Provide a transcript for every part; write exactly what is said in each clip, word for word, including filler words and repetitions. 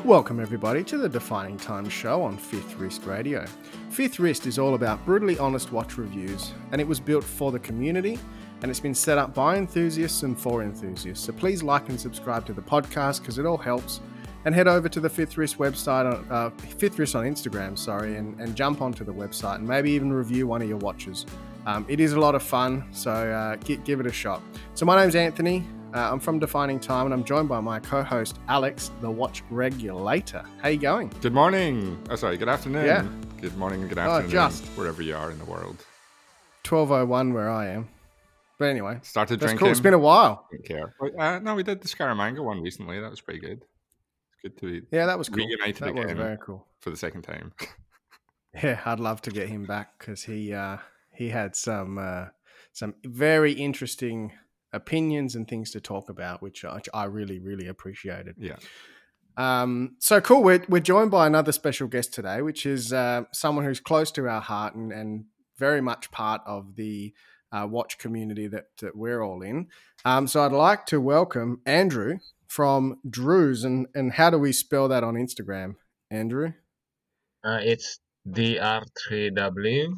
Welcome everybody to the Defining Time show on Fifth Wrist Radio. Fifth Wrist is all about brutally honest watch reviews, and it was built for the community, and it's been set up by enthusiasts and for enthusiasts. So please like and subscribe to the podcast because it all helps. And head over to the Fifth Wrist website, uh, Fifth Wrist on Instagram, sorry, and, and jump onto the website and maybe even review one of your watches. Um, it is a lot of fun, so uh, give, give it a shot. So my name's Anthony. Uh, I'm from Defining Time, and I'm joined by my co-host, Alex, the watch regulator. How you going? Good morning. Oh, sorry, good afternoon. Yeah. Good morning and good afternoon, oh, just wherever you are in the world. twelve oh one where I am. But anyway. Started that's drinking. Cool. It's been a while. Don't care. Uh, no, we did the Scaramanga one recently. That was pretty good. It's good to be yeah, that was cool. reunited that again was very cool. For the second time. Yeah, I'd love to get him back because he uh, he had some uh, some very interesting opinions and things to talk about, which, which I really, really appreciated. Yeah. Um, so cool. We're, we're joined by another special guest today, which is uh, someone who's close to our heart and, and very much part of the uh, watch community that, that we're all in. Um, so I'd like to welcome Andrew from Drew's. And, and how do we spell that on Instagram, Andrew? Uh, it's D R three W.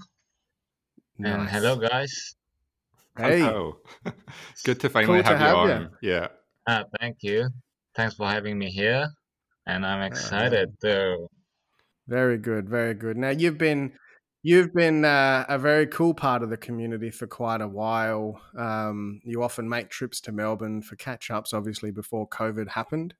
Nice. And hello, guys. Hey. Hello. Good to finally Cool to have, have you you. on. Yeah. Uh, thank you. Thanks for having me here. And I'm excited to. Very good. Very good. Now you've been, you've been uh, a very cool part of the community for quite a while. Um, you often make trips to Melbourne for catch-ups, obviously before COVID happened.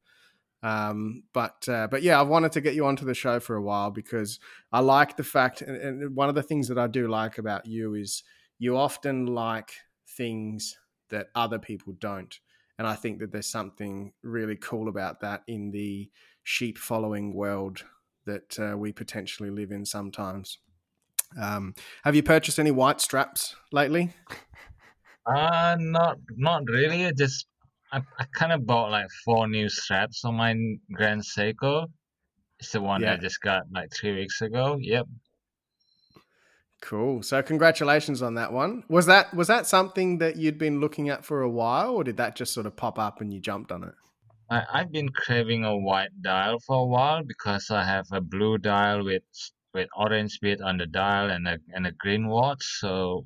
Um, but, uh, but yeah, I've wanted to get you onto the show for a while because I like the fact, and, and one of the things that I do like about you is you often like things that other people don't. And I think that there's something really cool about that in the sheep following world that uh, we potentially live in sometimes. Um, have you purchased any white straps lately? Uh, not not really. I just I, I kind of bought like four new straps on my Grand Seiko. It's the one Yeah. I just got like three weeks ago. Yep. Cool. So congratulations on that one. Was that was that something that you'd been looking at for a while, or did that just sort of pop up and you jumped on it? I, I've been craving a white dial for a while because I have a blue dial with with orange bit on the dial and a and a green watch. So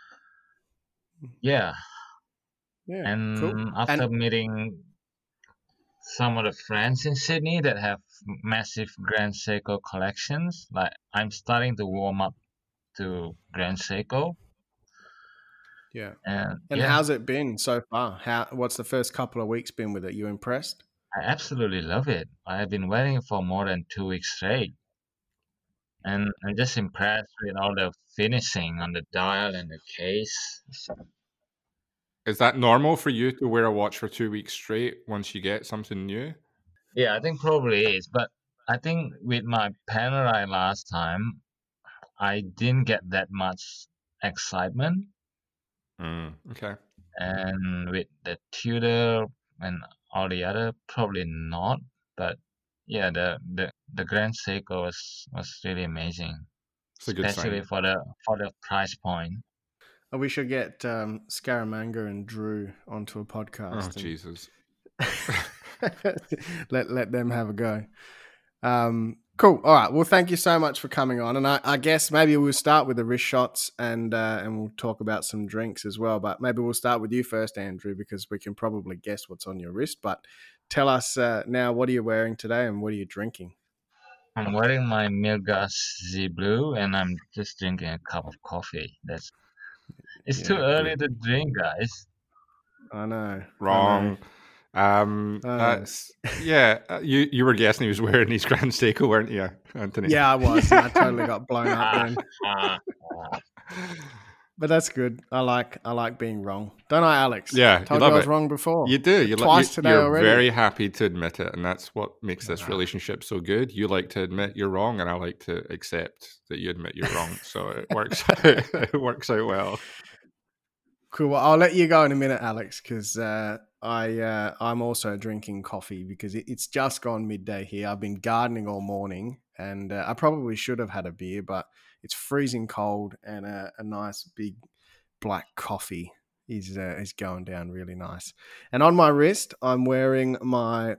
yeah. Yeah. And Cool. after And meeting some of the friends in Sydney that have massive Grand Seiko collections, like I'm starting to warm up to Grand Seiko. yeah. And And yeah, how's it been so far? How what's the first couple of weeks been with it? You impressed? I absolutely love it. I've been wearing it for more than two weeks straight. And I'm just impressed with all the finishing on the dial and the case. So, Is that normal for you to wear a watch for two weeks straight once you get something new? yeah, I think probably is. But I think with my Panerai last time, I didn't get that much excitement. Mm, okay. And with the Tudor and all the other, probably not. But yeah, the the, the Grand Seiko was, was really amazing, It's a good especially sign. for the for the price point. Oh, we should get um, Scaramanga and Drew onto a Oh, podcast. and Jesus. let let them have a go. Um, cool. All right. Well, thank you so much for coming on. And I, I guess maybe we'll start with the wrist shots and uh, and we'll talk about some drinks as well. But maybe we'll start with you first, Andrew, because we can probably guess what's on your wrist. But tell us uh, now, what are you wearing today and what are you drinking? I'm wearing my Milgas Z Blue and I'm just drinking a cup of coffee. That's it's too Yeah, early good. to drink, guys. I know. Wrong. Um, I know. that's yeah. uh, You you were guessing he was wearing his Grand Seiko, weren't you, Anthony? Yeah, I was. And I totally got blown up Ah, then. ah, ah. But that's good. I like I like being wrong. Don't I, Alex? Yeah, you Told you love I was it. wrong before. You do. You, li- Twice you, today you're already. very happy to admit it, and that's what makes this Ah. relationship so good. You like to admit you're wrong, and I like to accept that you admit you're wrong. So it works. It works out well. Cool. Well, I'll let you go in a minute, Alex, because uh, I uh, I'm also drinking coffee because it, it's just gone midday here. I've been gardening all morning, and uh, I probably should have had a beer, but it's freezing cold, and a, a nice big black coffee is uh, is going down really nice. And on my wrist, I'm wearing my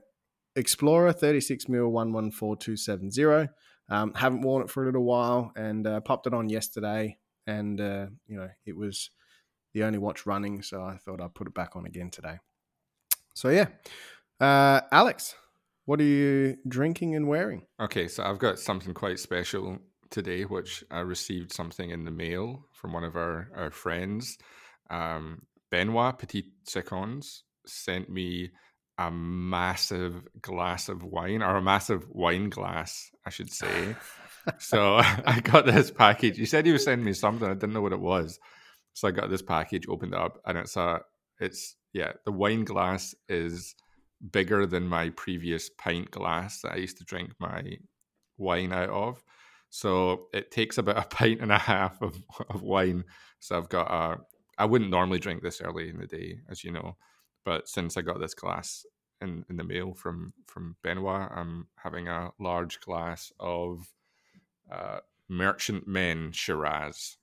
Explorer thirty-six mil one one four two seven zero. Um, haven't worn it for a little while, and uh, popped it on yesterday, and uh, you know it was the only watch running, so I thought I'd put it back on again today. So yeah, uh, Alex, what are you drinking and wearing? Okay, so I've got something quite special today, which I received something in the mail from one of our, our friends. Um, Benoit Petit Seconds sent me a massive glass of wine, or a massive wine glass, I should say. So I got this package. He said he was sending me something. I didn't know what it was. So I got this package, opened it up, and it's a, it's, yeah, the wine glass is bigger than my previous pint glass that I used to drink my wine out of. So it takes about a pint and a half of, of wine. So I've got a, I wouldn't normally drink this early in the day, as you know, but since I got this glass in, in the mail from, from Benoit, I'm having a large glass of uh, Merchantmen Shiraz.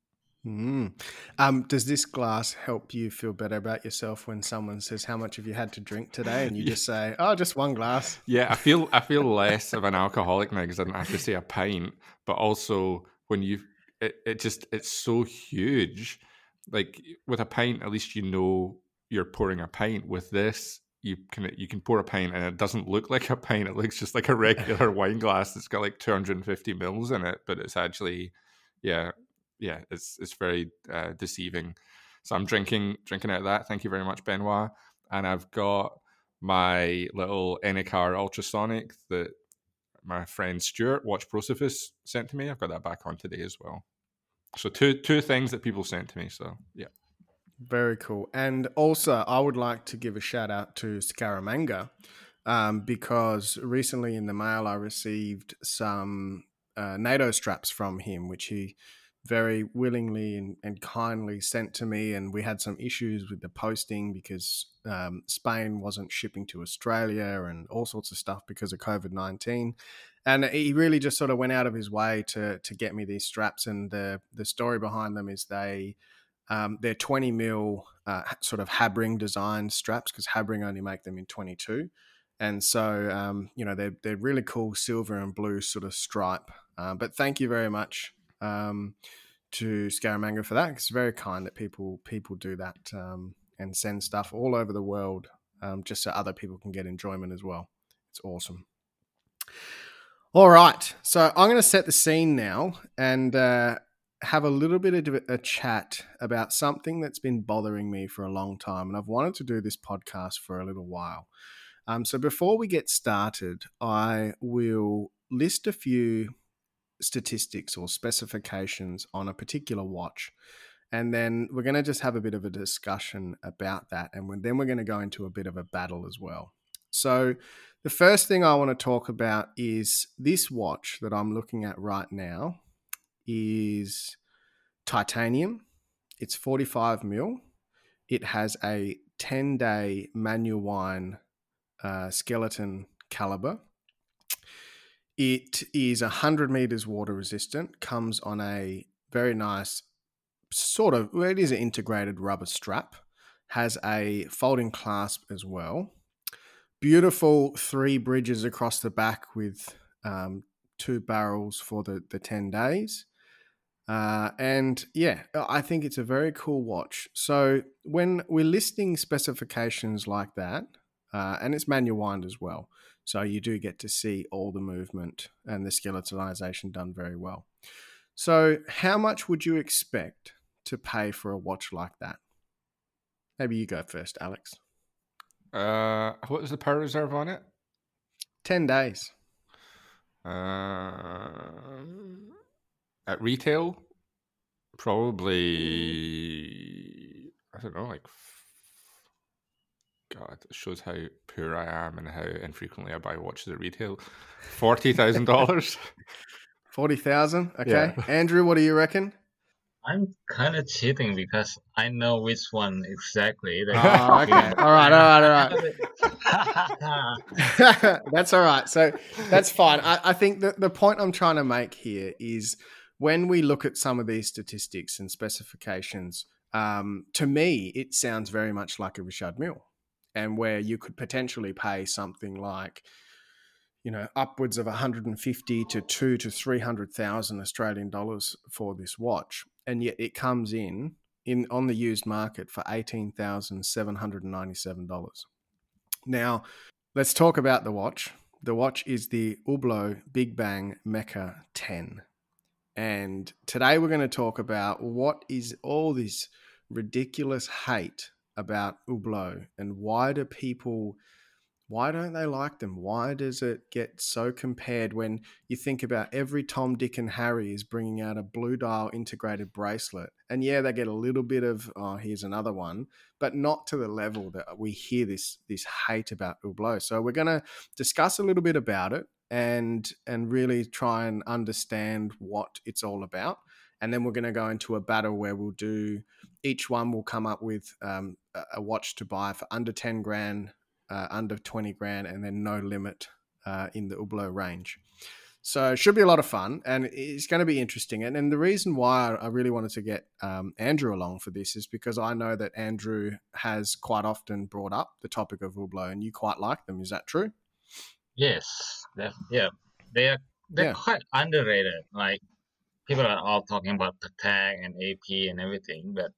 Mm. Um, does this glass help you feel better about yourself when someone says, how much have you had to drink today? And you Yeah. just say, oh, just one glass. Yeah, I feel I feel less of an alcoholic now because I don't have to say a pint. But also when you, it, it just, it's so huge. Like with a pint, at least you know you're pouring a pint. With this, you can you can pour a pint and it doesn't look like a pint. It looks just like a regular wine glass that's got like two hundred fifty mils in it, but it's actually, yeah, yeah, it's it's very uh, deceiving. So I'm drinking drinking out of that. Thank you very much, Benoit. And I've got my little Enicar ultrasonic that my friend Stuart, Watch Prosophus, sent to me. I've got that back on today as well. So two two things that people sent to me. So yeah. Very cool. And also, I would like to give a shout out to Scaramanga, um, because recently in the mail I received some uh, NATO straps from him, which he very willingly and, and kindly sent to me. And we had some issues with the posting because um, Spain wasn't shipping to Australia and all sorts of stuff because of COVID nineteen. And he really just sort of went out of his way to to get me these straps. And the the story behind them is they um, they're twenty mil uh, sort of Habring design straps because Habring only make them in twenty-two. And so, um, you know, they're, they're really cool silver and blue sort of stripe. Um, but thank you very much um, to Scaramanga for that. It's very kind that people people do that um, and send stuff all over the world um, just so other people can get enjoyment as well. It's awesome. All right. So I'm going to set the scene now and uh, have a little bit of a chat about something that's been bothering me for a long time. And I've wanted to do this podcast for a little while. Um, so before we get started, I will list a few statistics or specifications on a particular watch. And then we're going to just have a bit of a discussion about that. And then we're going to go into a bit of a battle as well. So the first thing I want to talk about is this watch that I'm looking at right now is titanium. It's forty-five mil. It has a ten-day manual wine uh, skeleton caliber. It is one hundred meters water resistant, comes on a very nice sort of, well, it is an integrated rubber strap, has a folding clasp as well. Beautiful three bridges across the back with um, two barrels for the, the ten days. Uh, and yeah, I think it's a very cool watch. So when we're listing specifications like that, uh, and it's manual wind as well, so you do get to see all the movement and the skeletonization done very well. So how much would you expect to pay for a watch like that? Maybe you go first, Alex. Uh, what was the power reserve on it? ten days. Uh, at retail, probably, I don't know, like, God, it shows how poor I am and how infrequently I buy watches at retail. forty thousand dollars. forty thousand dollars? Okay. Yeah. Andrew, what do you reckon? I'm kind of cheating because I know which one exactly. Oh, okay. All right, all right, all right. That's all right. So that's fine. I, I think that the point I'm trying to make here is when we look at some of these statistics and specifications, um, to me, it sounds very much like a Richard Mille. and where you could potentially pay something like, you know, upwards of one hundred fifty to two to three hundred thousand Australian dollars for this watch, and yet it comes in in on the used market for eighteen thousand seven hundred ninety-seven dollars. Now, let's talk about the watch. The watch is the Hublot Big Bang Mecha ten. And today we're going to talk about what is all this ridiculous hate about Hublot, and why do people, why don't they like them? Why does it get so compared when you think about every Tom, Dick and Harry is bringing out a blue dial integrated bracelet? And yeah, they get a little bit of, oh, here's another one, but not to the level that we hear this, this hate about Hublot. So we're going to discuss a little bit about it and, and really try and understand what it's all about. And then we're going to go into a battle where we'll do, each one will come up with um, a watch to buy for under ten grand, Uh, under twenty grand, and then no limit uh, in the Hublot range. So it should be a lot of fun, and it's going to be interesting. And, and the reason why I really wanted to get um, Andrew along for this is because I know that Andrew has quite often brought up the topic of Hublot, and you quite like them. Is that true? Yes, def- yeah, they are they're Yeah. quite underrated. Like people are all talking about Patek and A P and everything, but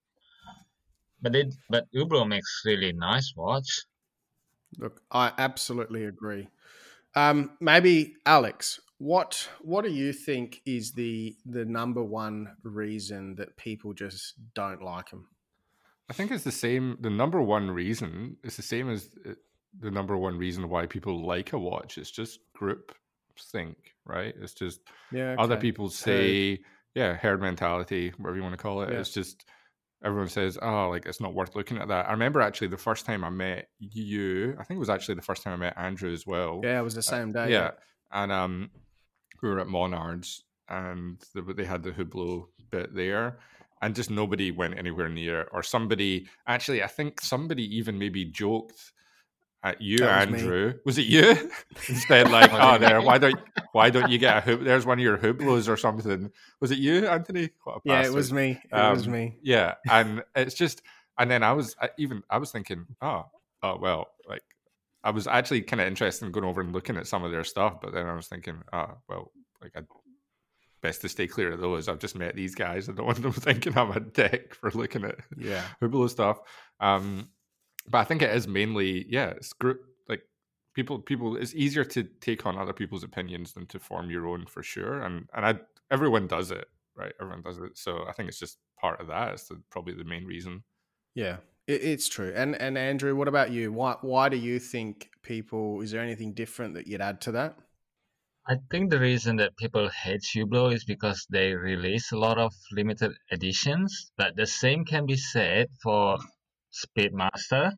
but it but Hublot makes really nice watch. Look, I absolutely agree. Um, maybe Alex, what what do you think is the the number one reason that people just don't like them? I think it's the same. The number one reason is the same as uh, the number one reason why people like a watch. It's just group think, right? It's just Yeah, other okay. people say, yeah, herd mentality, whatever you want to call it. Yeah. It's just everyone says, oh, like it's not worth looking at that. I remember actually the first time I met you, I think it was actually the first time I met Andrew as well. Yeah, it was the same day. yeah. Yeah. And um, we were at Monards and the, they had the Hublot bit there. And just nobody went anywhere near it. Or somebody, actually, I think somebody even maybe joked at you, That was me. Andrew. Was it you? Instead, like, oh, there, why don't why don't you get a hoop? There's one of your Hublots or something. Was it you, Anthony? What a Yeah, it bastard. was me. It Um, was me. Yeah, and it's just, and then I was I, even I was thinking, oh, oh well, like I was actually kind of interested in going over and looking at some of their stuff, but then I was thinking, oh, well, like I. Best to stay clear of those. I've just met these guys. I don't want them thinking I'm a dick for looking at Yeah. Hublot stuff. Um, but I think it is mainly, yeah, it's group, like people, people, it's easier to take on other people's opinions than to form your own for sure. And, and I, everyone does it, right? Everyone does it. So I think it's just part of that. It's the, probably the main reason. Yeah, it, it's true. And, and Andrew, what about you? Why, why do you think people, is there anything different that you'd add to that? I think the reason that people hate Hublot is because they release a lot of limited editions, but the same can be said for Speedmaster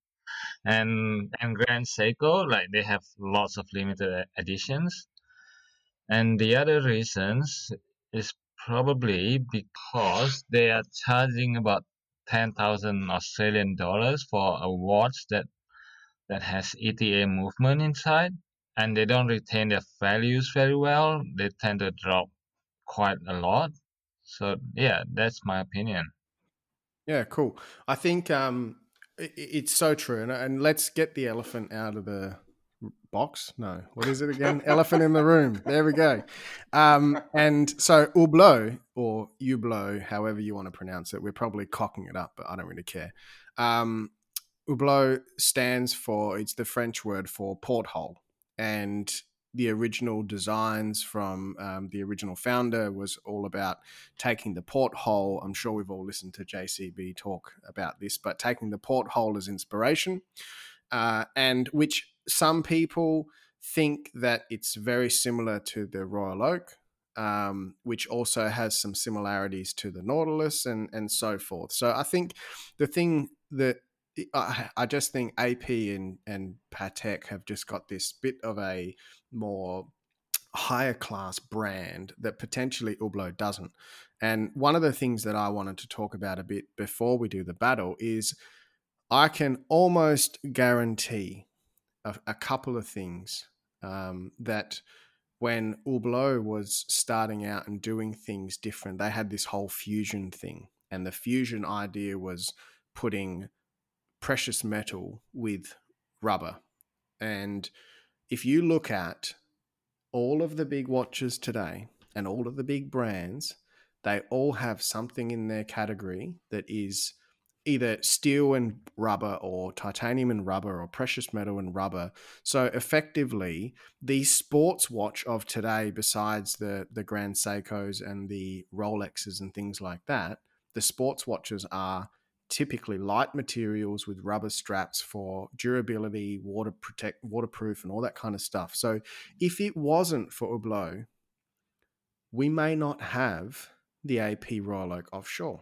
and and Grand Seiko. Like they have lots of limited editions, and the other reasons is probably because they are charging about ten thousand Australian dollars for a watch that that has E T A movement inside, and they don't retain their values very well. They tend to drop quite a lot. So yeah, that's my opinion. Yeah, cool. I think um, it, it's so true. And, and let's get the elephant out of the box. No, what is it again? Elephant in the room. There we go. Um, and so Hublot or Hublot, however you want to pronounce it, we're probably cocking it up, but I don't really care. Um, Hublot stands for, it's the French word for porthole. And the original designs from um, the original founder was all about taking the porthole. I'm sure we've all listened to J C B talk about this, but taking the porthole as inspiration, uh, and which some people think that it's very similar to the Royal Oak, um, which also has some similarities to the Nautilus and, and so forth. So I think the thing that I, I just think A P and, and Patek have just got this bit of a more higher class brand that potentially Hublot doesn't. And one of the things that I wanted to talk about a bit before we do the battle is I can almost guarantee a, a couple of things um, that when Hublot was starting out and doing things different, they had this whole fusion thing. And the fusion idea was putting precious metal with rubber. And if you look at all of the big watches today and all of the big brands, they all have something in their category that is either steel and rubber or titanium and rubber or precious metal and rubber. So effectively, the sports watch of today, besides the, the Grand Seikos and the Rolexes and things like that, the sports watches are typically light materials with rubber straps for durability, water protect, waterproof, and all that kind of stuff. So if it wasn't for Hublot, we may not have the A P Royal Oak Offshore,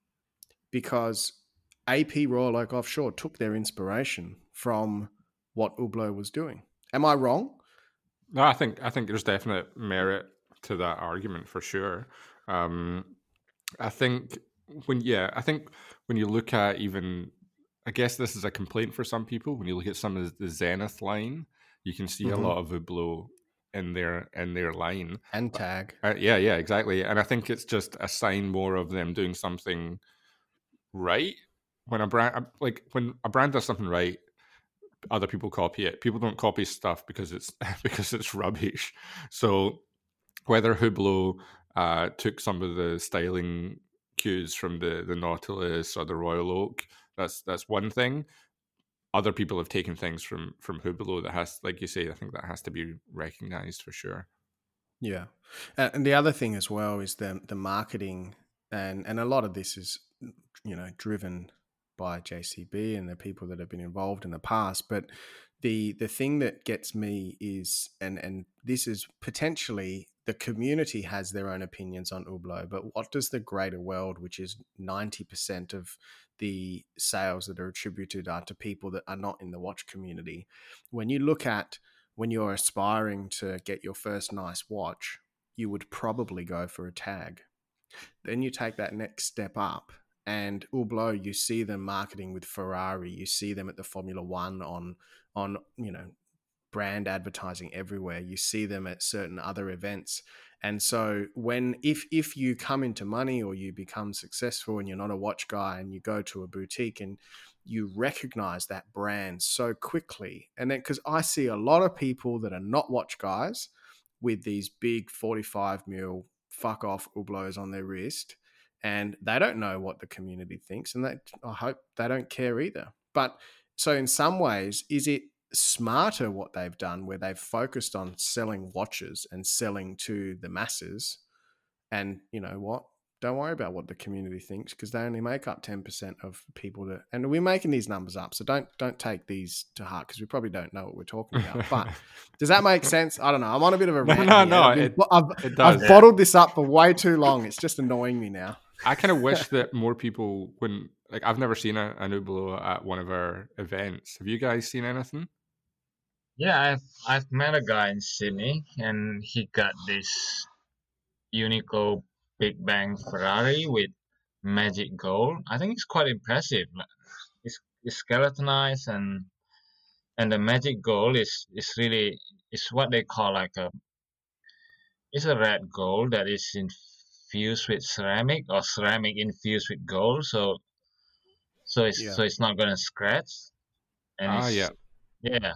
because A P Royal Oak Offshore took their inspiration from what Hublot was doing. Am I wrong? No, I think I think there's definite merit to that argument for sure. Um, I think when yeah, I think when you look at even, I guess this is a complaint for some people. When you look at some of the Zenith line, you can see mm-hmm. a lot of Hublot in their in their line and tag. Uh, yeah, yeah, exactly. And I think it's just a sign more of them doing something right. When a brand like when a brand does something right, other people copy it. People don't copy stuff because it's because it's rubbish. So whether Hublot uh, took some of the styling cues from the the Nautilus or the Royal Oak, that's that's one thing. Other people have taken things from from Hublot that has, like you say, I think that has to be recognized for sure. Yeah, and the other thing as well is the the marketing, and and a lot of this is, you know, driven by J C B and the people that have been involved in the past. But the the thing that gets me is, and and this is potentially, the community has their own opinions on Hublot, but what does the greater world, which is ninety percent of the sales that are attributed are to people that are not in the watch community. When you look at, when you're aspiring to get your first nice watch, you would probably go for a tag. Then you take that next step up, and Hublot, you see them marketing with Ferrari, you see them at the Formula One on, on, you know, brand advertising everywhere. You see them at certain other events. And so when, if, if you come into money or you become successful and you're not a watch guy and you go to a boutique and you recognize that brand so quickly. And then, because I see a lot of people that are not watch guys with these big forty-five mil fuck off Hublots on their wrist, and they don't know what the community thinks, and that, I hope they don't care either. But so in some ways, is it smarter what they've done, where they've focused on selling watches and selling to the masses, and you know what, don't worry about what the community thinks, because they only make up ten percent of people that, and we're making these numbers up, so don't don't take these to heart, because we probably don't know what we're talking about. But does that make sense? I don't know, I'm on a bit of a rant. No, no, I've, been, it, I've, it does. I've bottled this up for way too long. It's just annoying me now. I kind of wish that more people, when, like, I've never seen a, an Hublot at one of our events. Have you guys seen anything? Yeah, I've I've met a guy in Sydney, and he got this Unico Big Bang Ferrari with magic gold. I think it's quite impressive. It's, it's skeletonized, and and the magic gold is is really, it's what they call like a, it's a red gold that is infused with ceramic, or ceramic infused with gold. So so it's Yeah. so it's not gonna scratch. And Ah, it's, yeah. yeah.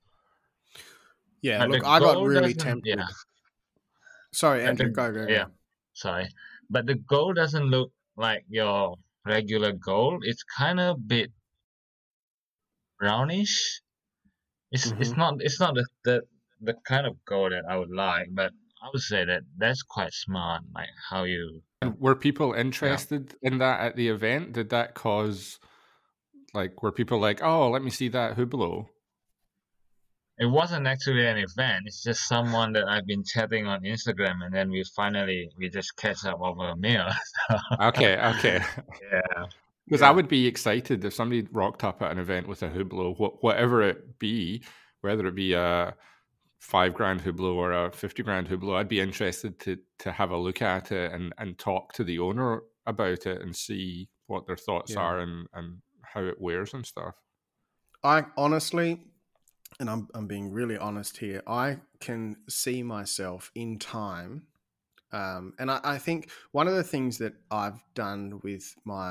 Yeah, But look, the I got gold really doesn't- tempted. Yeah. Sorry, But Andrew, the- go, go, go. yeah. Sorry, but the gold doesn't look like your regular gold. It's kind of a bit brownish. It's it's Mhm. not it's not the, the the kind of gold that I would like, but I would say that that's quite smart, like how you. And were people interested in that at the event? Did that cause, like, were people like, oh, let me see that Hublot? It wasn't actually an event. It's just someone that I've been chatting on Instagram, and then we finally we just catch up over a meal. Okay, okay. Yeah. Because Yeah. I would be excited if somebody rocked up at an event with a Hublot, wh- whatever it be, whether it be a five grand Hublot or a fifty grand Hublot. I'd be interested to to have a look at it and, and talk to the owner about it and see what their thoughts Yeah. are and, and how it wears and stuff. I honestly, and I'm I'm being really honest here, I can see myself in time. Um, and I, I think one of the things that I've done with my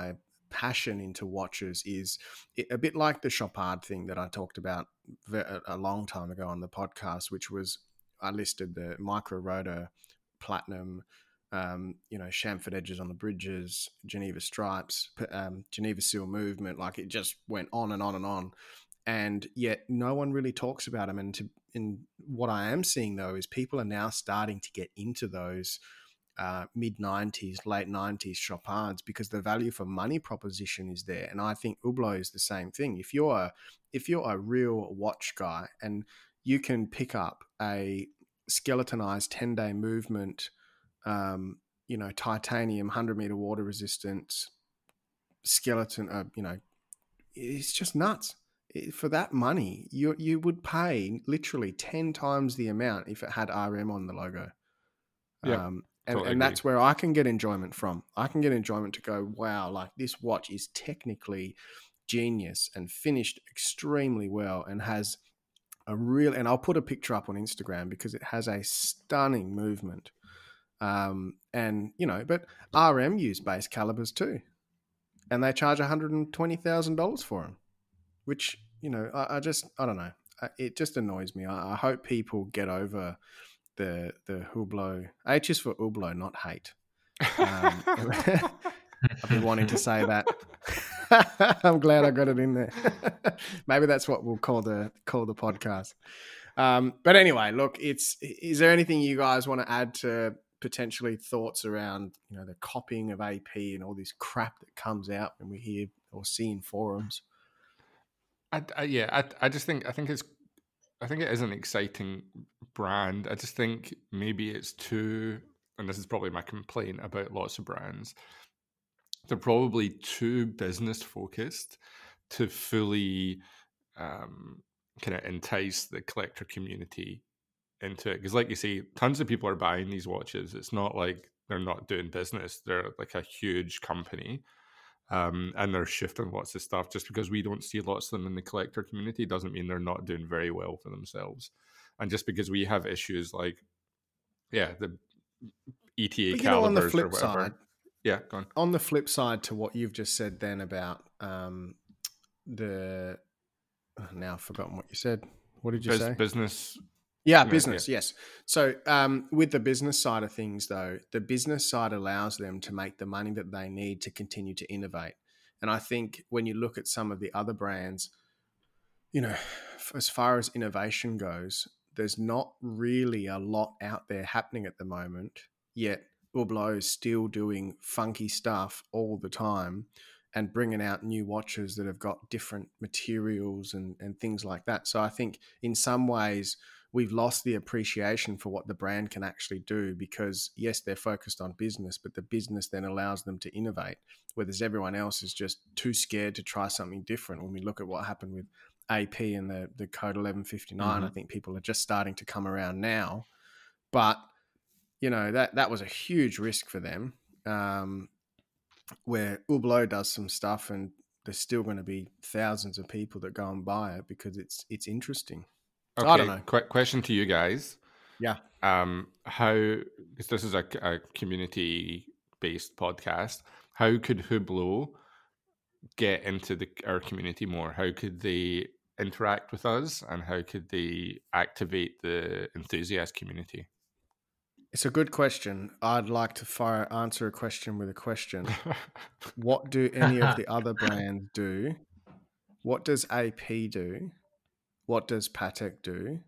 passion into watches is a bit like the Chopard thing that I talked about a long time ago on the podcast, which was I listed the Micro Rotor Platinum, um, you know, chamfered edges on the bridges, Geneva stripes, um, Geneva seal movement. Like it just went on and on and on. And yet no one really talks about them. And to, and what I am seeing though is people are now starting to get into those uh, mid nineties, late nineties Chopards because the value for money proposition is there. And I think Hublot is the same thing. If you're a, if you're a real watch guy and you can pick up a skeletonized ten-day movement, um, you know, titanium, one hundred meter water resistance skeleton, uh, you know, it's just nuts. For that money, you you would pay literally ten times the amount if it had R M on the logo. Yeah, um, and, totally and agree. that's where I can get enjoyment from. I can get enjoyment to go, wow, like this watch is technically genius and finished extremely well and has a real, and I'll put a picture up on Instagram because it has a stunning movement. Um, and, you know, but R M use base calibers too. And they charge one hundred twenty thousand dollars for them, which, you know, I, I just, I don't know. It just annoys me. I, I hope people get over the the Hublot. H is for Hublot, not hate. Um, I've been wanting to say that. I'm glad I got it in there. Maybe that's what we'll call the call the podcast. Um, but anyway, look, it's. Is there anything you guys want to add to potentially thoughts around, you know, the copying of A P and all this crap that comes out when we hear or see in forums? I, I, yeah, I, I just think I think it's I think it is an exciting brand. I just think maybe it's too, and this is probably my complaint about lots of brands, they're probably too business focused to fully um, kind of entice the collector community into it. Because, like you say, tons of people are buying these watches. It's not like they're not doing business; they're like a huge company. Um, and they're shifting lots of stuff. Just because we don't see lots of them in the collector community doesn't mean they're not doing very well for themselves. And just because we have issues like, yeah, the E T A but, you know, on the calibers flip or whatever. Side, yeah, go on. On the flip side to what you've just said then about um, the, oh, now I've forgotten what you said. What did you Bus- say? Business. Yeah, business, yeah. yes. So um, with the business side of things, though, the business side allows them to make the money that they need to continue to innovate. And I think when you look at some of the other brands, you know, as far as innovation goes, there's not really a lot out there happening at the moment, yet Hublot is still doing funky stuff all the time and bringing out new watches that have got different materials and, and things like that. So I think in some ways, we've lost the appreciation for what the brand can actually do because, yes, they're focused on business, but the business then allows them to innovate, whereas everyone else is just too scared to try something different. When we look at what happened with A P and the, the Code eleven fifty-nine, mm-hmm. I think people are just starting to come around now. But, you know, that, that was a huge risk for them, um, where Hublot does some stuff and there's still going to be thousands of people that go and buy it because it's it's interesting. Okay, I don't know. Qu- question to you guys. Yeah. Um, how, because this is a, a community-based podcast, how could Hublot get into the our community more? How could they interact with us and how could they activate the enthusiast community? It's a good question. I'd like to fire answer a question with a question. What do any of the other brands do? What does A P do? What does Patek do?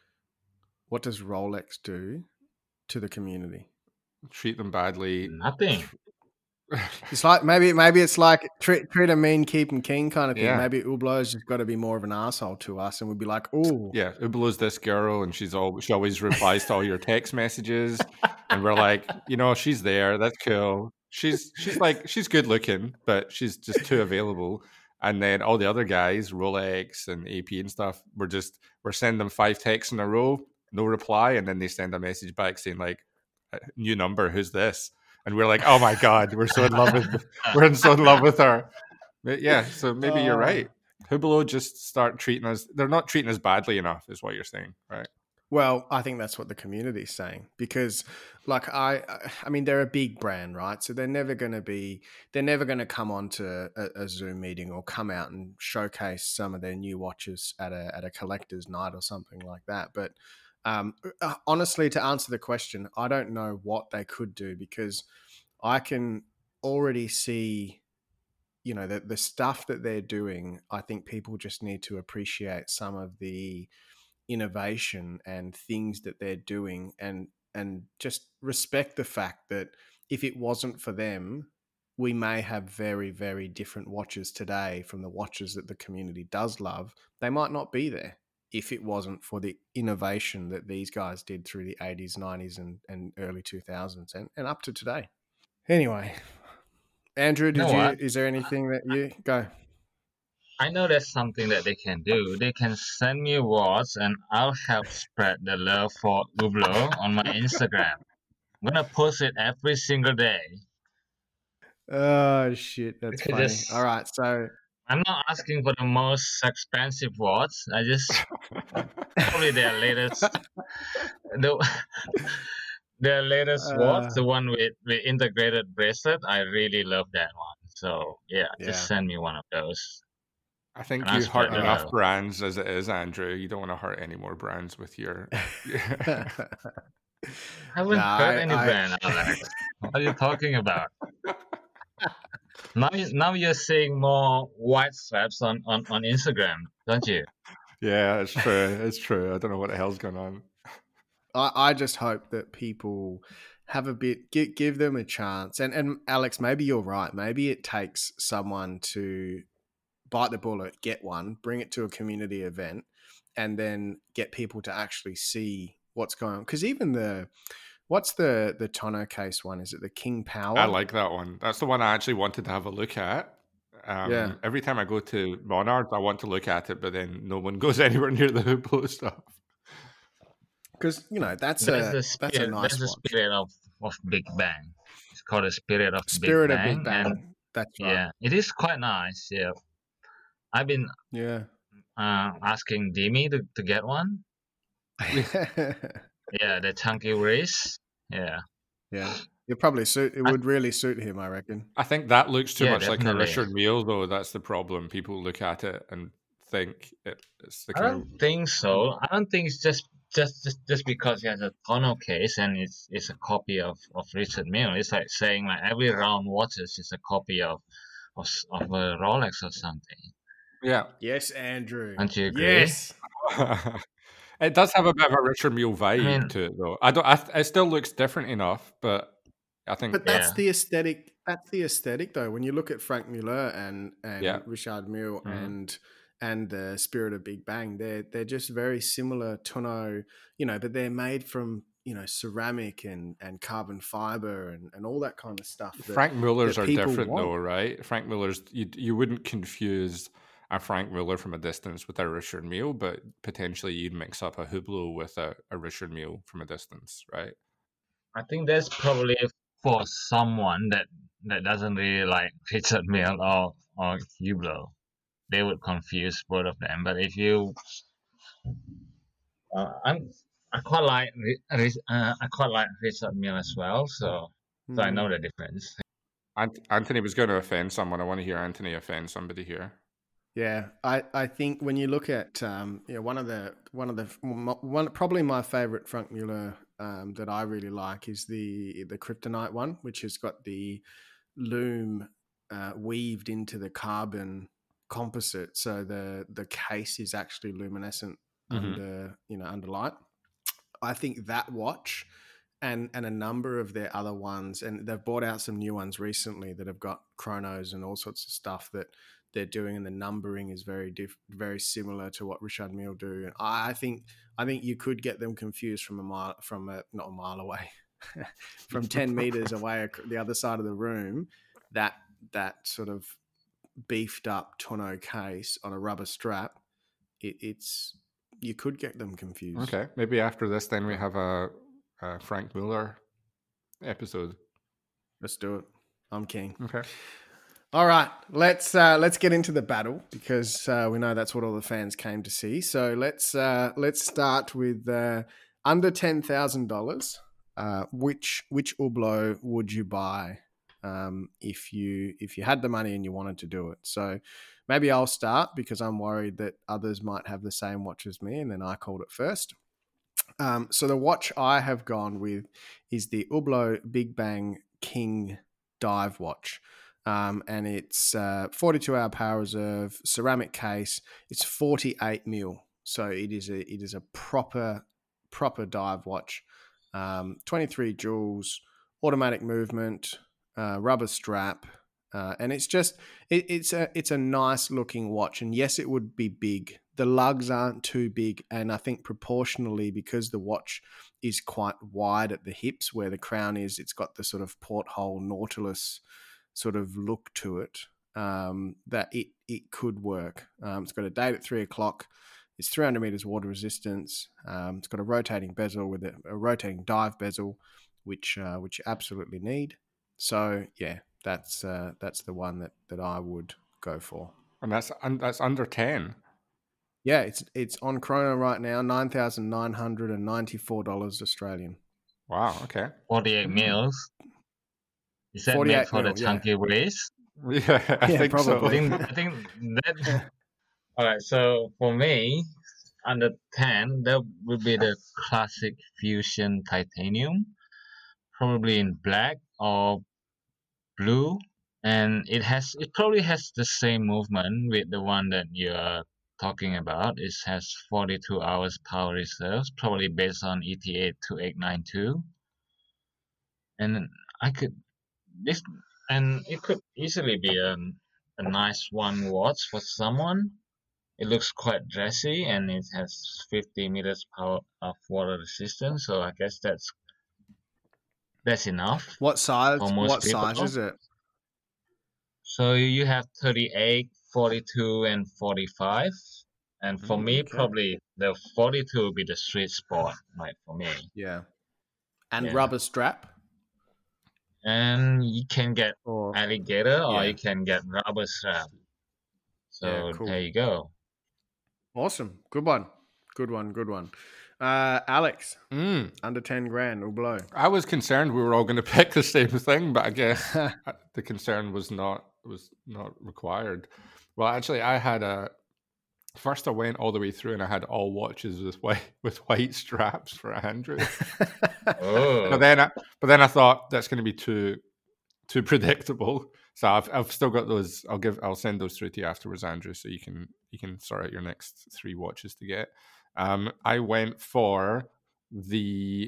What does Rolex do to the community? Treat them badly. Nothing. It's like maybe maybe it's like treat treat them mean, keep them keen kind of thing. Yeah. Maybe Hublot's just got to be more of an asshole to us, and we'd be like, "Oh, yeah, Hublot's this girl, and she's all she always replies to all your text messages." And we're like, you know, she's there. That's cool. She's she's like she's good looking, but she's just too available. And then all the other guys, Rolex and A P and stuff, we're just we're sending them five texts in a row, no reply, and then they send a message back saying like, "New number, who's this?" And we're like, "Oh my god, we're so in love with we're in so in love with her." But yeah, so maybe you're right. Hublot just start treating us. They're not treating us badly enough, is what you're saying, right? Well, I think that's what the community is saying because, like, I, I mean, they're a big brand, right? So they're never going to be, they're never going to come on to a, a Zoom meeting or come out and showcase some of their new watches at a at a collector's night or something like that. But um, uh, honestly, to answer the question, I don't know what they could do because I can already see, you know, the the stuff that they're doing. I think people just need to appreciate some of the innovation and things that they're doing and and just respect the fact that if it wasn't for them, we may have very, very different watches today from the watches that the community does love. They might not be there if it wasn't for the innovation that these guys did through the eighties, nineties and, and early two thousands and, and up to today. Anyway, Andrew, You know did you what? is there anything that you go? I know there's something that they can do. They can send me awards and I'll help spread the love for Hublot on my Instagram. I'm gonna post it every single day. Oh shit, that's Because funny. just All right, so I'm not asking for the most expensive watch. I just probably their latest the their latest watch, uh, the one with, with integrated bracelet. I really love that one. So yeah, just yeah. send me one of those. I think And I'll you spread hurt the enough love. brands as it is, Andrew. You don't want to hurt any more brands with your. I haven't Nah, heard I, any I brand, Alex. What are you talking about? Now, you- now you're seeing more white straps on, on, on Instagram, don't you? Yeah, it's true. It's true. I don't know what the hell's going on. I, I just hope that people have a bit give, give them a chance. And and Alex, maybe you're right. Maybe it takes someone to bite the bullet, get one, bring it to a community event, and then get people to actually see what's going on. Because even the what's the the Tono case one? Is it the King Power? I like that one. That's the one I actually wanted to have a look at. Um, Yeah. Every time I go to Monarch, I want to look at it, but then no one goes anywhere near the Hublot stuff. Because you know that's That's a the that's a spirit. nice That's the watch. spirit of, of Big Bang. It's called the spirit of Spirit Big of Bang, Big Bang. and That's right. yeah, it is quite nice. Yeah, I've been Yeah. uh, asking Dimi to, to get one. Yeah, the chunky wrist. Yeah, Yeah. It probably suit. It I, would really suit him, I reckon. I think that looks too yeah, much like a definitely. Richard Mille, though. That's the problem. People look at it and think it, it's the I kind don't of. think so. I don't think it's just just just, just because he has a tonneau case and it's it's a copy of, of Richard Mille. It's like saying like every round watches is a copy of of, s- of a Rolex or something. Yeah. Yes, Andrew. Don't you agree? Yes. It does have a bit of a Richard Mille vibe I mean, to it, though. I don't. I, it still looks different enough, but I think. But that's yeah. the aesthetic. That's the aesthetic, though. When you look at Frank Muller and and Yeah. Richard Mille Mhm. and and the Spirit of Big Bang, they're they're just very similar tonneau, you know, but they're made from you know ceramic and and carbon fiber and and all that kind of stuff. That, Frank Muller's that are people different, want. though, right? Frank Muller's you you wouldn't confuse a Frank Muller from a distance with a Richard Mille, but potentially you'd mix up a Hublot with a, a Richard Mille from a distance, right? I think that's probably for someone that that doesn't really like Richard Mille or or Hublot. They would confuse both of them. But if you, uh, I'm I quite like Ri- Ri- uh, I quite like Richard Mille as well. So so I know Mm. the difference. Ant- Anthony was going to offend someone. I want to hear Anthony offend somebody here. Yeah, I, I think when you look at um, you know, one of the one of the one probably my favorite Frank Muller um, that I really like is the the Kryptonite one, which has got the loom uh, weaved into the carbon composite, so the the case is actually luminescent Mhm. under you know under light. I think that watch and and a number of their other ones, and they've brought out some new ones recently that have got chronos and all sorts of stuff that they're doing, and the numbering is very diff, very similar to what Richard Mille do. And I, I think I think you could get them confused from a mile from a not a mile away, from ten meters away the other side of the room. That that sort of beefed up tonneau case on a rubber strap. It, it's you could get them confused. Okay, maybe after this, then we have a, a Frank Muller episode. Let's do it. I'm keen. Okay. All right, let's uh, let's get into the battle because uh, we know that's what all the fans came to see. So let's uh, let's start with uh, under ten thousand uh, dollars. Which which Hublot would you buy um, if you if you had the money and you wanted to do it? So maybe I'll start because I'm worried that others might have the same watch as me, and then I called it first. Um, so the watch I have gone with is the Hublot Big Bang King Dive Watch. Um, and it's uh, forty-two hour power reserve, ceramic case. It's forty-eight mil, so it is a it is a proper proper dive watch. Um, twenty-three jewels, automatic movement, uh, rubber strap, uh, and it's just it, it's a it's a nice looking watch. And yes, it would be big. The lugs aren't too big, and I think proportionally because the watch is quite wide at the hips where the crown is, it's got the sort of porthole Nautilus sort of look to it, um, that it it could work. Um, it's got a date at three o'clock. It's three hundred meters water resistance. Um, it's got a rotating bezel with a, a rotating dive bezel, which uh, which you absolutely need. So yeah, that's uh, that's the one that, that I would go for. And that's that's under ten. Yeah, it's it's on Chrono right now, nine thousand nine hundred and ninety four dollars Australian. Wow. Okay. Forty-eight mils. Is that made forty-eight for the mil, yeah. chunky waist? Yeah, I Yeah, think probably. so. I think I think that. All right. So for me, under ten, that would be the classic Fusion Titanium, probably in black or blue, and it has it probably has the same movement with the one that you're talking about. It has forty-two hours power reserves, probably based on E T A two eight nine two, and I could this and it could easily be a, a nice one watch for someone. It looks quite dressy and it has fifty meters power of water resistance, so I guess that's that's enough What size? for most What people. size is it? So you have thirty-eight, forty-two, and forty-five. And for Mm, me, okay. probably the forty-two will be the sweet spot, like for me. Yeah. And Yeah. rubber strap? And you can get Or alligator or yeah. you can get rubber strap. So Yeah, cool. there you go. Awesome. Good one. Good one. Good one. Uh, Alex, Mm. under ten grand, Hublot. I was concerned we were all going to pick the same thing, but I guess the concern was not was not required. Well, actually, I had a first. I went all the way through, and I had all watches with white with white straps for Andrew. Oh. But then, I, but then I thought that's going to be too too predictable. So I've I've still got those. I'll give I'll send those through to you afterwards, Andrew, so you can you can sort out your next three watches to get. Um, I went for the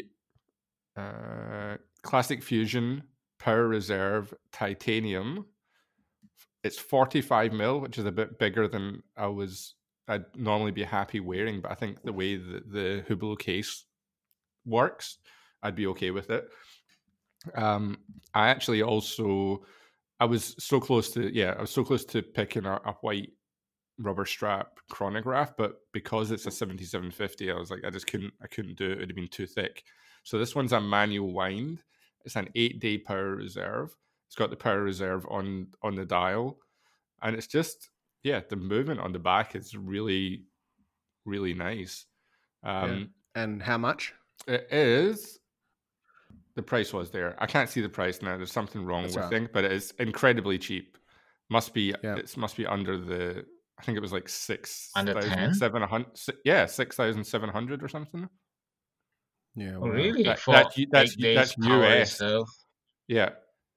uh, Classic Fusion Power Reserve Titanium. It's forty-five mil, which is a bit bigger than I was. I'd normally be happy wearing, but I think the way that the Hublot case works, I'd be okay with it. Um, I actually also, I was so close to, yeah, I was so close to picking a, a white rubber strap chronograph, but because it's a seventy-seven fifty, I was like, I just couldn't, I couldn't do it. It'd have been too thick. So this one's a manual wind. It's an eight day power reserve. It's got the power reserve on on the dial, and it's just, yeah, the movement on the back is really, really nice. Um, yeah. And how much? It is. The price was there. I can't see the price now. There's something wrong That's with right. it, but it is incredibly cheap. Must be. Yeah. It must be under the. I think it was like six Under ten? thousand seven hundred. Yeah, six thousand seven hundred or something. Yeah. Oh, wow. really? That- For that's- that's- eight days that's power U S. reserve? Yeah,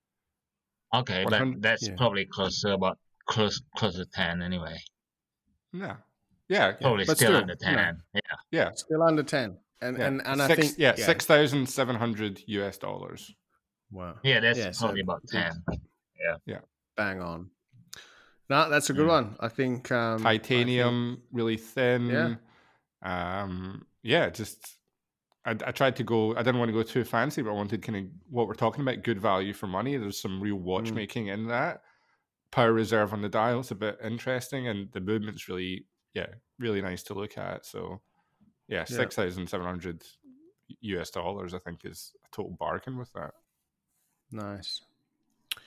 Okay, one but hundred that's yeah. probably close to about close close to ten anyway. no, yeah, Probably but still, still, under you know. ten. Yeah. yeah, Still under ten. And yeah. and, and I six, think yeah, six thousand seven hundred U S dollars. Wow. Yeah, that's Yeah, so probably about it's ten. bang on. No, that's a good Mm. one. I think um, I think- Titanium, really thin. Yeah. Um, yeah, just I, I tried to go. I didn't want to go too fancy, but I wanted kind of what we're talking about: good value for money. There's some real watchmaking in that. Power reserve on the dial is a bit interesting, and the movement's really, yeah, really nice to look at. So, yeah, six thousand seven hundred U S dollars, I think, is a total bargain with that. Nice.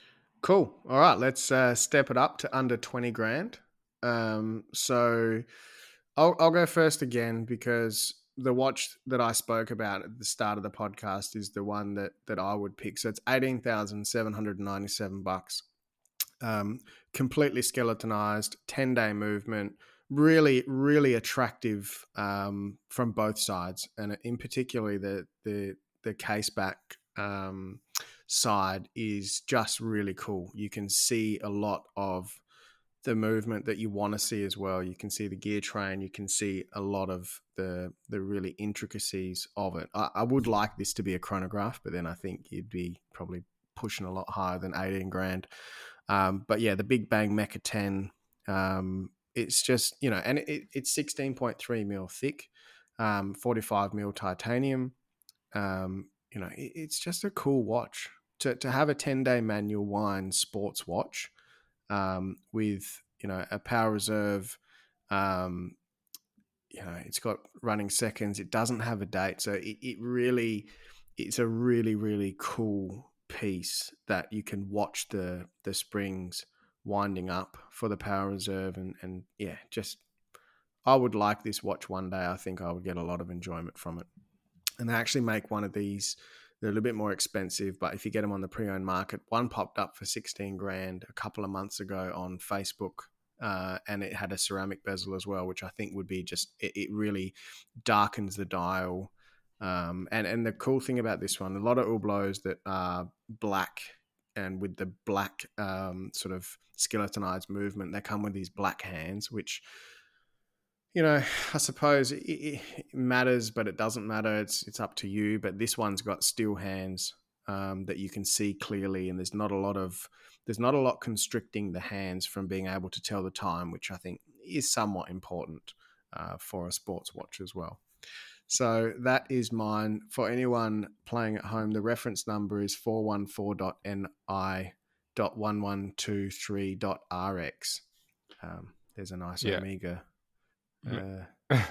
Cool. All right, let's uh, step it up to under twenty grand. Um, so I'll, I'll go first again because the watch that I spoke about at the start of the podcast is the one that that I would pick. So it's eighteen thousand seven hundred ninety-seven bucks. Um, completely skeletonized, ten day movement, really, really attractive um, from both sides, and in particularly the the the case back um, side is just really cool. You can see a lot of the movement that you want to see as well. You can see the gear train. You can see a lot of the the really intricacies of it. I, I would like this to be a chronograph, but then I think you'd be probably pushing a lot higher than eighteen grand. Um, but yeah, the Big Bang Mecha ten, um, it's just, you know, and it, it's sixteen point three mil thick, um, forty-five mil titanium. Um, you know, it, it's just a cool watch to, to have a ten day manual wind sports watch, um, with, you know, a power reserve, um, you know, it's got running seconds. It doesn't have a date. So it, it really, it's a really, really cool piece that you can watch the the springs winding up for the power reserve, and and yeah, just I would like this watch one day. I think I would get a lot of enjoyment from it. And they actually make one of these. They're a little bit more expensive, but if you get them on the pre-owned market, one popped up for sixteen grand a couple of months ago on Facebook, uh, and it had a ceramic bezel as well, which I think would be just it, it really darkens the dial. Um, and, and the cool thing about this one, a lot of Hublots that are black and with the black um, sort of skeletonized movement, they come with these black hands, which, you know, I suppose it, it matters, but it doesn't matter. It's it's up to you. But this one's got steel hands um, that you can see clearly, and there's not a lot of there's not a lot constricting the hands from being able to tell the time, which I think is somewhat important uh, for a sports watch as well. So that is mine. For anyone playing at home, the reference number is four one four dot N I dot one one two three dot R X. Um, there's a nice yeah. Omega. Uh,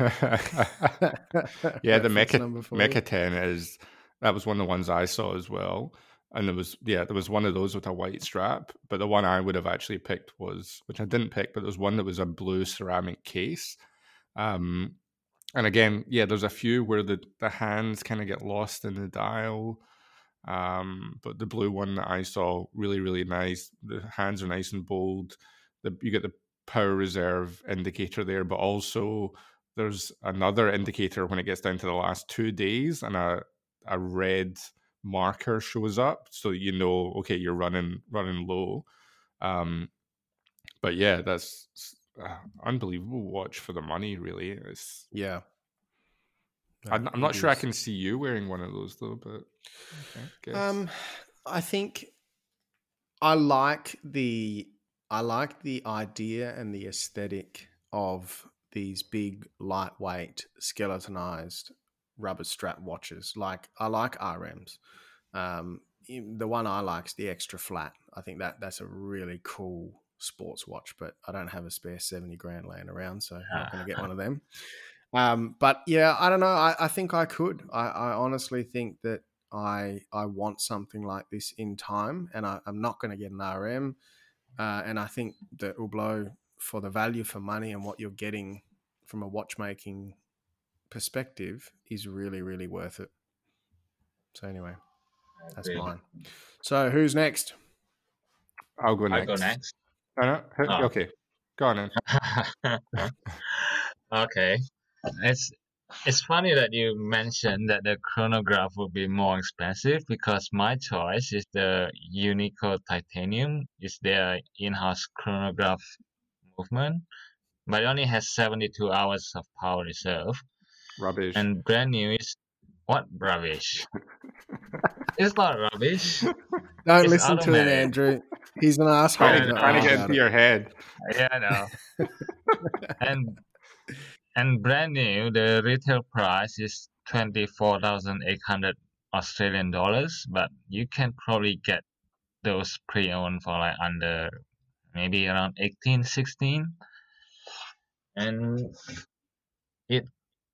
yeah, the Mecha, Mecha ten is, that was one of the ones I saw as well. And there was, yeah, there was one of those with a white strap, but the one I would have actually picked was, which I didn't pick, but there was one that was a blue ceramic case. Um, and again, yeah, there's a few where the, the hands kind of get lost in the dial. Um, but the blue one that I saw, really, really nice. The hands are nice and bold. The, you get the power reserve indicator there, but also there's another indicator when it gets down to the last two days, and a a red marker shows up, so you know, okay, you're running running low. Um, but yeah, that's uh, unbelievable watch for the money, really. It's, yeah. No, I'm, I'm not sure is. I can see you wearing one of those though, but okay, guess. Um, I think I like the I like the idea and the aesthetic of these big, lightweight, skeletonized rubber strap watches. Like I like R Ms. Um, the one I like is the extra flat. I think that that's a really cool sports watch, but I don't have a spare seventy grand laying around, so I'm not going to get one of them. Um, but yeah, I don't know. I, I think I could. I, I honestly think that I I want something like this in time, and I, I'm not going to get an R M. Uh, and I think the Hublot, for the value for money and what you're getting from a watchmaking perspective, is really, really worth it. So anyway, that's Really? mine. So who's next? I'll go next. I'll go next. Oh, no? Oh. Okay, go on then. Okay. It's it's funny that you mentioned that the chronograph would be more expensive, because my choice is the Unico Titanium. It's their in-house chronograph movement, but it only has seventy-two hours of power reserve. Rubbish. And brand new is what rubbish? It's not rubbish. Don't It's listen to him, automatic. Andrew. He's an asshole. Trying, I trying to know. get into your head. Yeah, I know. and and brand new, the retail price is twenty-four thousand eight hundred Australian dollars, but you can probably get those pre-owned for like under maybe around eighteen, sixteen. And it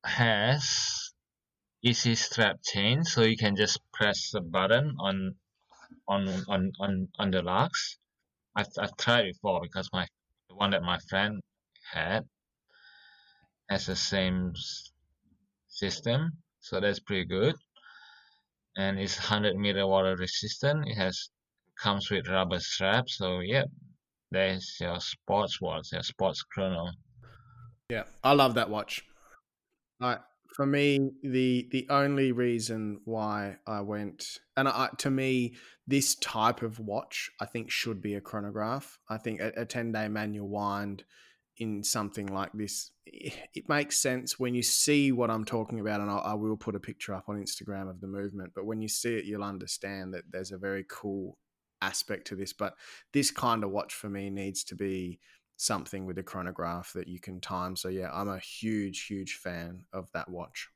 has easy strap change, so you can just press a button on on on on, on the locks, I've, I've tried before because my the one that my friend had has the same s- system, so that's pretty good. And it's one hundred meter water resistant. It has comes with rubber straps, so yeah, there's your sports watch, your sports chrono. Yeah, I love that watch. Like for me, the the only reason why I went and I, to me, this type of watch I think should be a chronograph. I think a, a ten day manual wind in something like this, it makes sense when you see what I'm talking about, and I, I will put a picture up on Instagram of the movement. But when you see it, you'll understand that there's a very cool aspect to this. But this kind of watch for me needs to be something with a chronograph that you can time. So yeah, I'm a huge, huge fan of that watch.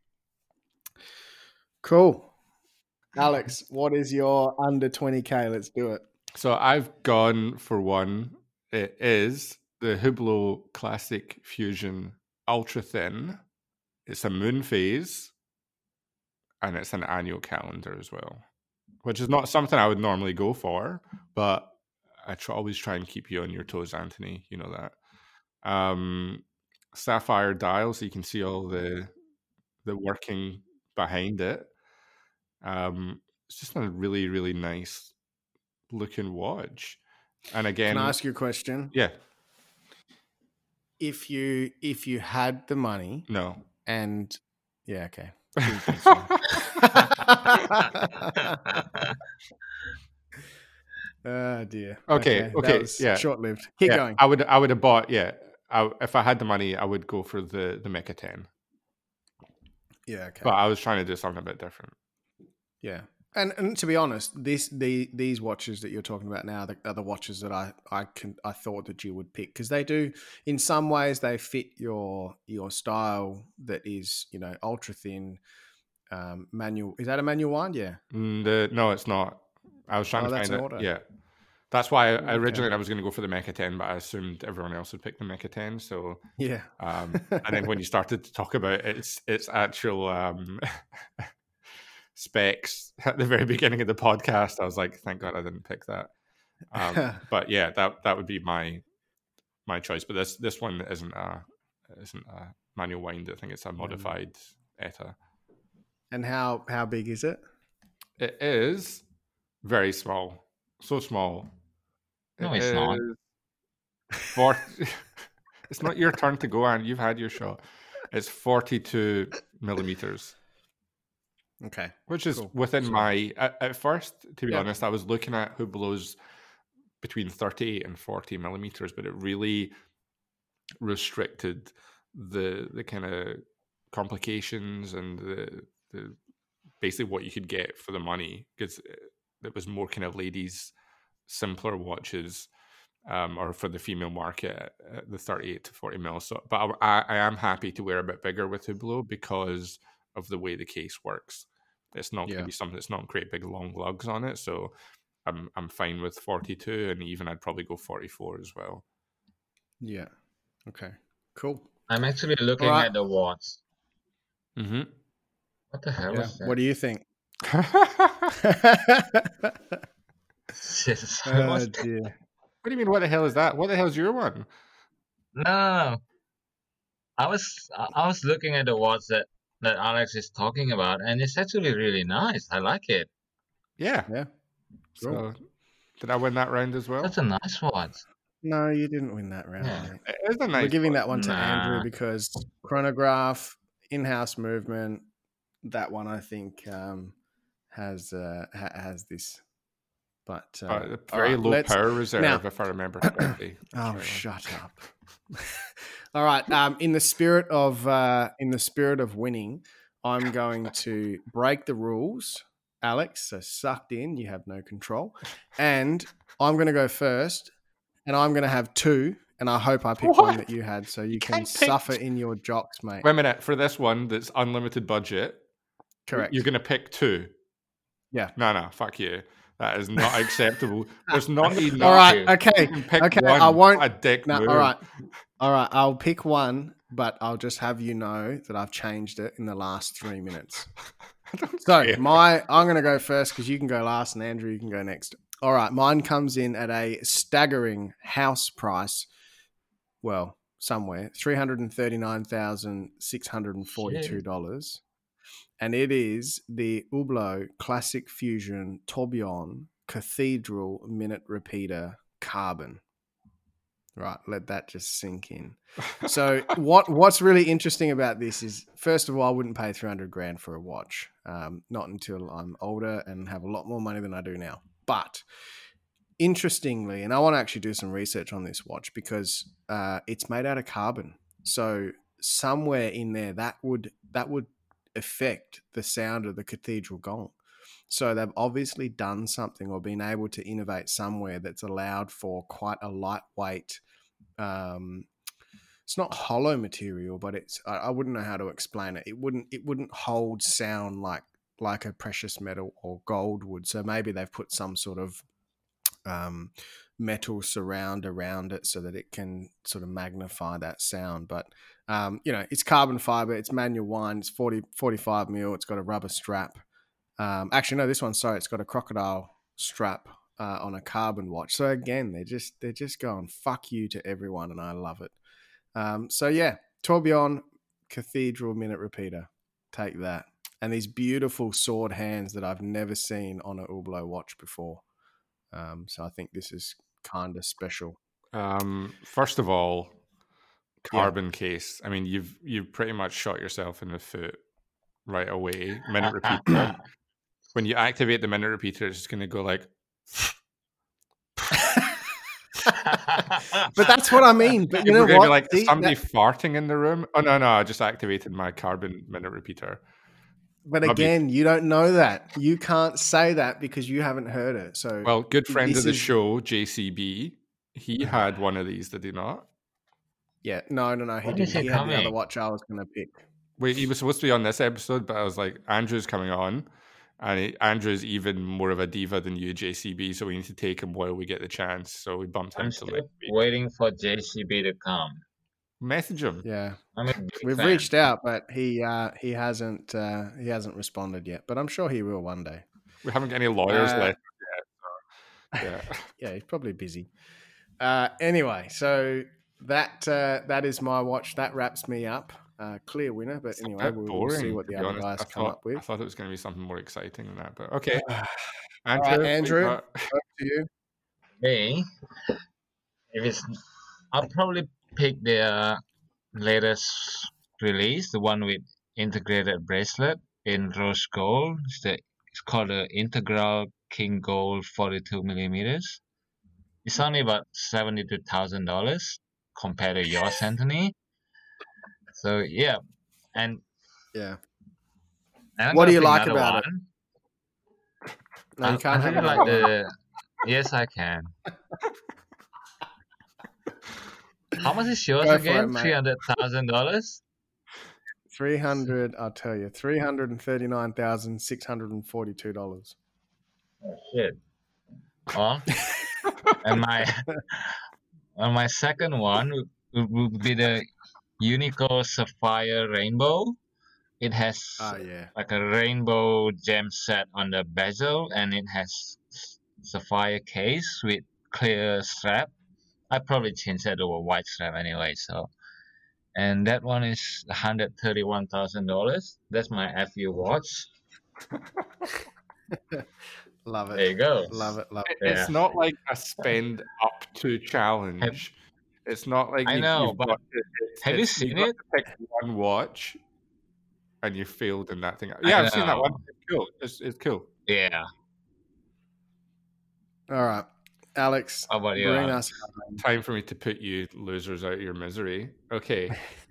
Cool. Alex, what is your under twenty K? Let's do it. So I've gone for one. It is the Hublot Classic Fusion Ultra Thin. It's a moon phase, and it's an annual calendar as well, which is not something I would normally go for, but I try, always try and keep you on your toes, Anthony. You know that. Um, sapphire dial, so you can see all the the working behind it. Um, it's just a really, really nice looking watch. And again, Can I ask you a question? yeah, If you if you had the money no. and yeah, okay. Oh dear. Okay, Okay, okay, that was yeah. short-lived. Keep yeah, going. I would, I would have bought. Yeah, I, if I had the money, I would go for the the Mecha ten. Yeah, okay. But I was trying to do something a bit different. Yeah, and and to be honest, this the these watches that you're talking about now are the watches that I I can I thought that you would pick, because they do, in some ways they fit your your style that is, you know, ultra thin, um, manual. Is that a manual wind? Yeah. Mm, the, no, it's not. I was trying Oh, to that's find an it. auto. Yeah, that's why I, Okay. originally I was going to go for the Mecha ten, but I assumed everyone else would pick the Mecha ten. So Yeah. um, and then when you started to talk about its its actual um, specs at the very beginning of the podcast, I was like, thank God I didn't pick that. Um, but yeah, that that would be my my choice. But this this one isn't a isn't a manual wind. I think it's a modified ETA. And how how big is it? It is very small, so small. No, It it's not. is forty. It's not your turn to go, and you've had your shot. It's forty-two millimeters. Okay. Which is Cool. within So- my. At, at first, to be Yeah. honest, I was looking at Hublot's between thirty-eight and forty millimeters, but it really restricted the the kind of complications and the the basically what you could get for the money, because it was more kind of ladies simpler watches, um, or for the female market at the thirty-eight to forty mil. So, but I, I am happy to wear a bit bigger with Hublot because of the way the case works. It's not going Yeah. to be something that's not create big long lugs on it. So I'm I'm fine with forty-two, and even I'd probably go forty-four as well. Yeah. Okay. Cool. I'm actually looking Alright. at the watch. Mm-hmm. What the hell Yeah. is that? What do you think? Jesus, Oh what's- dear. What do you mean? What the hell is that? What the hell is your one? No, no, no. I was I I was looking at the watch that that Alex is talking about, and it's actually really nice. I like it. Yeah. Yeah. So did I win that round as well? That's a nice watch. No, you didn't win that round, Yeah. mate. It is a nice We're giving one. that one to Andrew Nah. because chronograph, in-house movement, that one I think um, has uh, ha- has this. But uh, But a all very right, low let's- power reserve, now- if I remember correctly. Oh, Sorry. shut up! All right. Um, in the spirit of uh, in the spirit of winning, I'm going to break the rules, Alex. So sucked in. You have no control, and I'm going to go first, and I'm going to have two, and I hope I pick one What? that you had, so you, You can can't pick suffer two. in your jocks, mate. Wait a minute. For this one that's unlimited budget, Correct. you're going to pick two. Yeah. No, no, fuck you. That is not acceptable. There's not enough. All right. you. Okay. You can pick Okay. one. I won't. What a dick No. move. All right. All right. I'll pick one, but I'll just have you know that I've changed it in the last three minutes. I don't So care. my, I'm going to go first because you can go last, and Andrew, you can go next. All right, mine comes in at a staggering house price. Well, somewhere three hundred and thirty nine thousand six hundred and forty two dollars, and it is the Hublot Classic Fusion Tourbillon Cathedral Minute Repeater Carbon. Right, let that just sink in. So what what's really interesting about this is, first of all, I wouldn't pay three hundred grand for a watch, um, not until I'm older and have a lot more money than I do now. But interestingly, and I want to actually do some research on this watch because uh, it's made out of carbon. So somewhere in there, that would that would affect the sound of the cathedral gong. So they've obviously done something or been able to innovate somewhere that's allowed for quite a lightweight, um, it's not hollow material, but it's, I, I wouldn't know how to explain it. It wouldn't, it wouldn't hold sound like, like a precious metal or gold would. So maybe they've put some sort of um, metal surround around it so that it can sort of magnify that sound. But, um, you know, it's carbon fiber, it's manual wind, it's forty, forty-five mil, it's got a rubber strap. Um, actually, no, this one, sorry, it's got a crocodile strap uh, on a carbon watch. So again, they're just they're just going fuck you to everyone, and I love it. Um, so yeah, Tourbillon Cathedral Minute Repeater, take that, and these beautiful sword hands that I've never seen on a Hublot watch before. Um, so I think this is kind of special. Um, first of all, carbon yeah. case. I mean, you've you've pretty much shot yourself in the foot right away. Minute repeater. When you activate the minute repeater, it's just going to go like. But that's what I mean. But you know what? Be like See, somebody that... farting in the room. Oh no, no! I just activated my carbon minute repeater. But again, you don't know that. You can't say that because you haven't heard it. So, well, good friend of the is... show, J C B, he had one of these. Did he not? Yeah, no, no, no. He didn't. He had the other watch I was going to pick. Wait, he was supposed to be on this episode, but I was like, Andrew's coming on. And it, Andrew's even more of a diva than you, J C B, so we need to take him while we get the chance. So we bumped him I'm to still like waiting for J C B to come. Message him. Yeah, I'm a we've fan. reached out, but he uh, he hasn't uh, he hasn't responded yet. But I'm sure he will one day. We haven't got any lawyers uh, left yet. So, yeah, yeah, he's probably busy. Uh, anyway, so that uh, that is my watch. That wraps me up. Uh, clear winner, but it's anyway, we'll, boring, we'll see what the other honest. guys I come thought, up with. I thought it was going to be something more exciting than that, but okay. Andrew, All right, Andrew, over to you. Me, if it's, I'll probably pick the latest release, the one with integrated bracelet in rose gold. It's, the, it's called the Integral King Gold forty-two millimeters. It's only about seventy-two thousand dollars compared to yours, Anthony. So yeah, and yeah. and what do you like about one. it? No, you can't I have really like the. Yes, I can. How much is yours Go again? Three hundred thousand dollars. Three hundred. I'll tell you, three hundred and thirty-nine thousand six hundred and forty-two dollars. Oh shit! Well, and my and my second one would, would be the Uniqlo Sapphire Rainbow. It has oh, yeah. like a rainbow gem set on the bezel, and it has sapphire case with clear strap. I probably change that to a white strap anyway. So, and that one is one hundred thirty-one thousand dollars. That's my F U watch. Love it. There you go. Love it. Love it. It's yeah. not like a spend up to challenge. Have, it's not like I you've, know, you've but got to, it's, have it's, you seen it? Pick one watch, and you failed in that thing. Yeah, I I've know. seen that one. It's cool. It's, it's cool. Yeah. All right, Alex. How about you? Bring us time for me to put you losers out of your misery. Okay.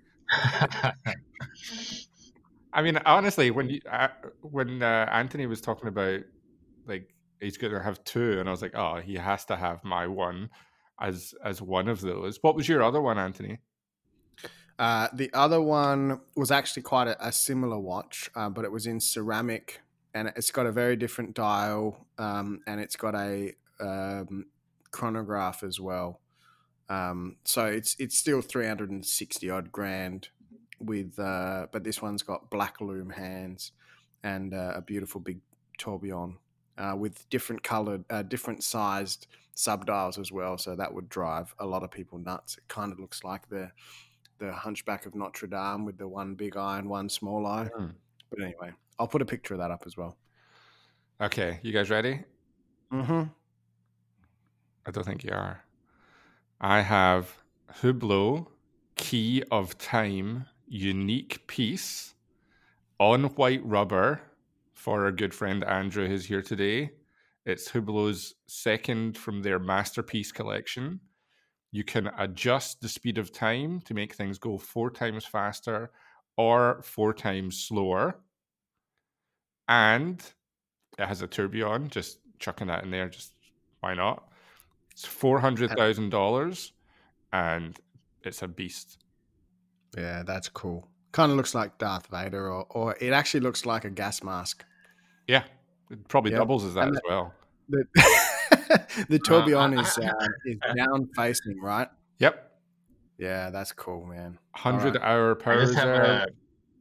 I mean, honestly, when you, uh, when uh, Anthony was talking about like he's going to have two, and I was like, oh, he has to have my one as as one of those. What was your other one, Anthony? Uh, the other one was actually quite a, a similar watch, uh, but it was in ceramic, and it's got a very different dial, um, and it's got a um, chronograph as well. Um, so it's it's still three hundred and sixty odd grand, with uh, but this one's got black loom hands and uh, a beautiful big tourbillon uh, with different colored, uh, different sized subdials as well. So that would drive a lot of people nuts. It kind of looks like the the Hunchback of Notre Dame with the one big eye and one small eye. Mm. But anyway, I'll put a picture of that up as well. Okay, you guys ready? Mm-hmm. I don't think you are. I have Hublot Key of Time unique piece on white rubber for our good friend Andrew who's here today. It's Hublot's second from their masterpiece collection. You can adjust the speed of time to make things go four times faster or four times slower. And it has a tourbillon, just chucking that in there, just why not? It's four hundred thousand dollars and it's a beast. Yeah, that's cool. Kind of looks like Darth Vader, or, or it actually looks like a gas mask. Yeah, it probably Yep. doubles as that And as well. The, the tourbillon is, uh, is down facing, right? Yep. Yeah, that's cool, man. one hundred All right. hour I power just have reserve. a, I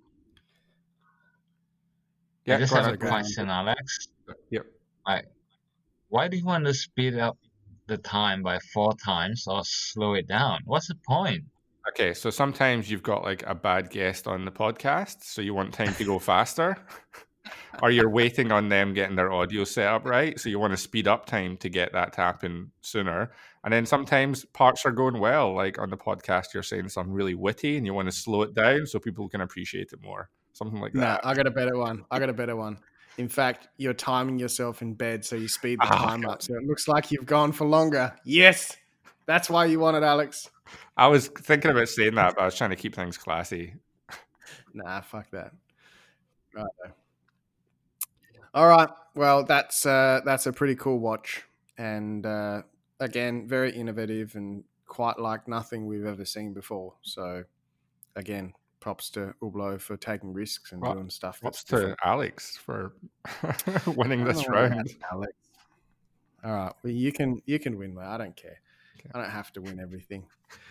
Yeah, just go have on. a Go ahead. question, Alex. Yep. Like, why do you want to speed up the time by four times or slow it down? What's the point? Okay, so sometimes you've got like a bad guest on the podcast, so you want time to go faster, or you're waiting on them getting their audio set up right, so you want to speed up time to get that to happen sooner. And then sometimes parts are going well, like on the podcast, you're saying something really witty, and you want to slow it down so people can appreciate it more, something like Nah, that. I got a better one. I got a better one. In fact, you're timing yourself in bed, so you speed the Ah, time God. up, so it looks like you've gone for longer. Yes, that's why you want it, Alex. I was thinking about saying that, but I was trying to keep things classy. Nah, fuck that. Right. All right. Well, that's uh, that's a pretty cool watch, and uh, again, very innovative and quite like nothing we've ever seen before. So, again, props to Hublot for taking risks and Well, doing stuff Props that's different. to Alex for winning I this don't worry about round. it, Alex. All right, well, you can you can win, mate. I don't care. Okay. I don't have to win everything.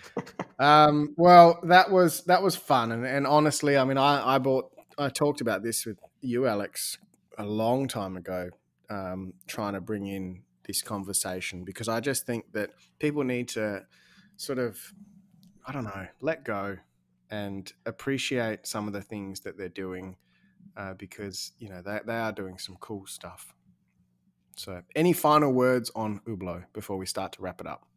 um, well, that was that was fun, and, and honestly, I mean, I I bought I talked about this with you, Alex, a long time ago, um, trying to bring in this conversation because I just think that people need to sort of, I don't know, let go and appreciate some of the things that they're doing uh, because you know they they are doing some cool stuff. So, any final words on Hublot before we start to wrap it up?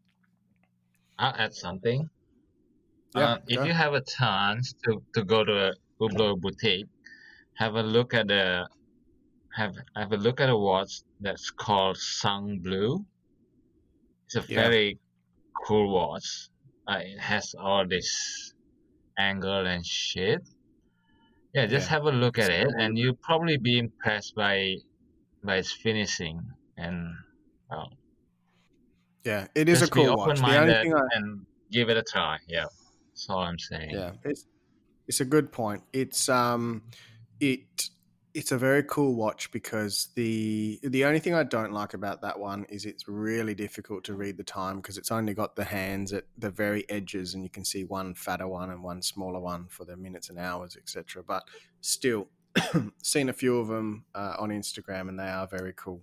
I'll add something. Yeah, Uh, if go. you have a chance to, to go to a Hublot boutique, have a look at the have have a look at a watch that's called Sun Blue. It's a Yeah. very cool watch. Uh, it has all this angle and shit. Yeah, just Yeah. have a look at it, So, and you'll probably be impressed by by its finishing. And well, yeah, it is a just be cool watch. The only open-minded thing I and give it a try. Yeah, that's all I'm saying. yeah, it's it's a good point. It's um it it's a very cool watch because the the only thing I don't like about that one is it's really difficult to read the time because it's only got the hands at the very edges and you can see one fatter one and one smaller one for the minutes and hours, et cetera. But still, seen a few of them uh, on Instagram and they are very cool.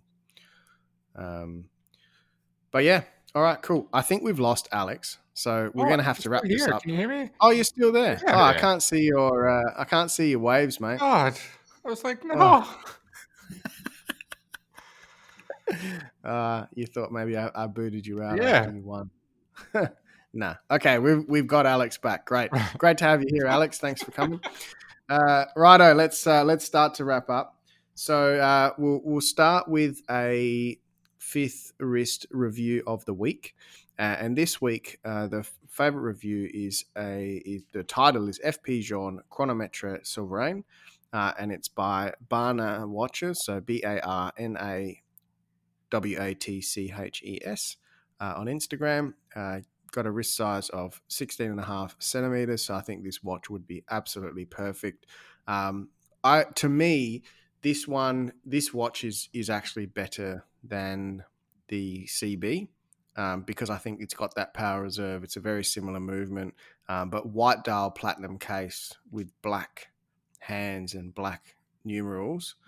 Um, but yeah, all right, cool. I think we've lost Alex, so we're Oh, going to have I'm to wrap still this here. up. Can you hear me? Oh, you're still there. Yeah. Oh, I Yeah. can't see your uh, I can't see your waves, mate. God, I was like, no. Oh. Uh, you thought maybe I, I booted you out Yeah. after you won. Nah. Okay, we've we've got Alex back. Great, great to have you here, Alex. Thanks for coming. Uh, righto, let's uh, let's start to wrap up. So uh, we'll we'll start with a fifth wrist review of the week, uh, and this week uh, the favorite review is a is, the title is F P Journe Chronometre Souverain, uh, and it's by Barna Watches. So B A R N A W A T C H E S uh, on Instagram. Uh, got a wrist size of sixteen and a half centimeters. So I think this watch would be absolutely perfect. Um, I to me, this one, this watch is is actually better than the C B um, because I think it's got that power reserve. It's a very similar movement, um, but white dial platinum case with black hands and black numerals.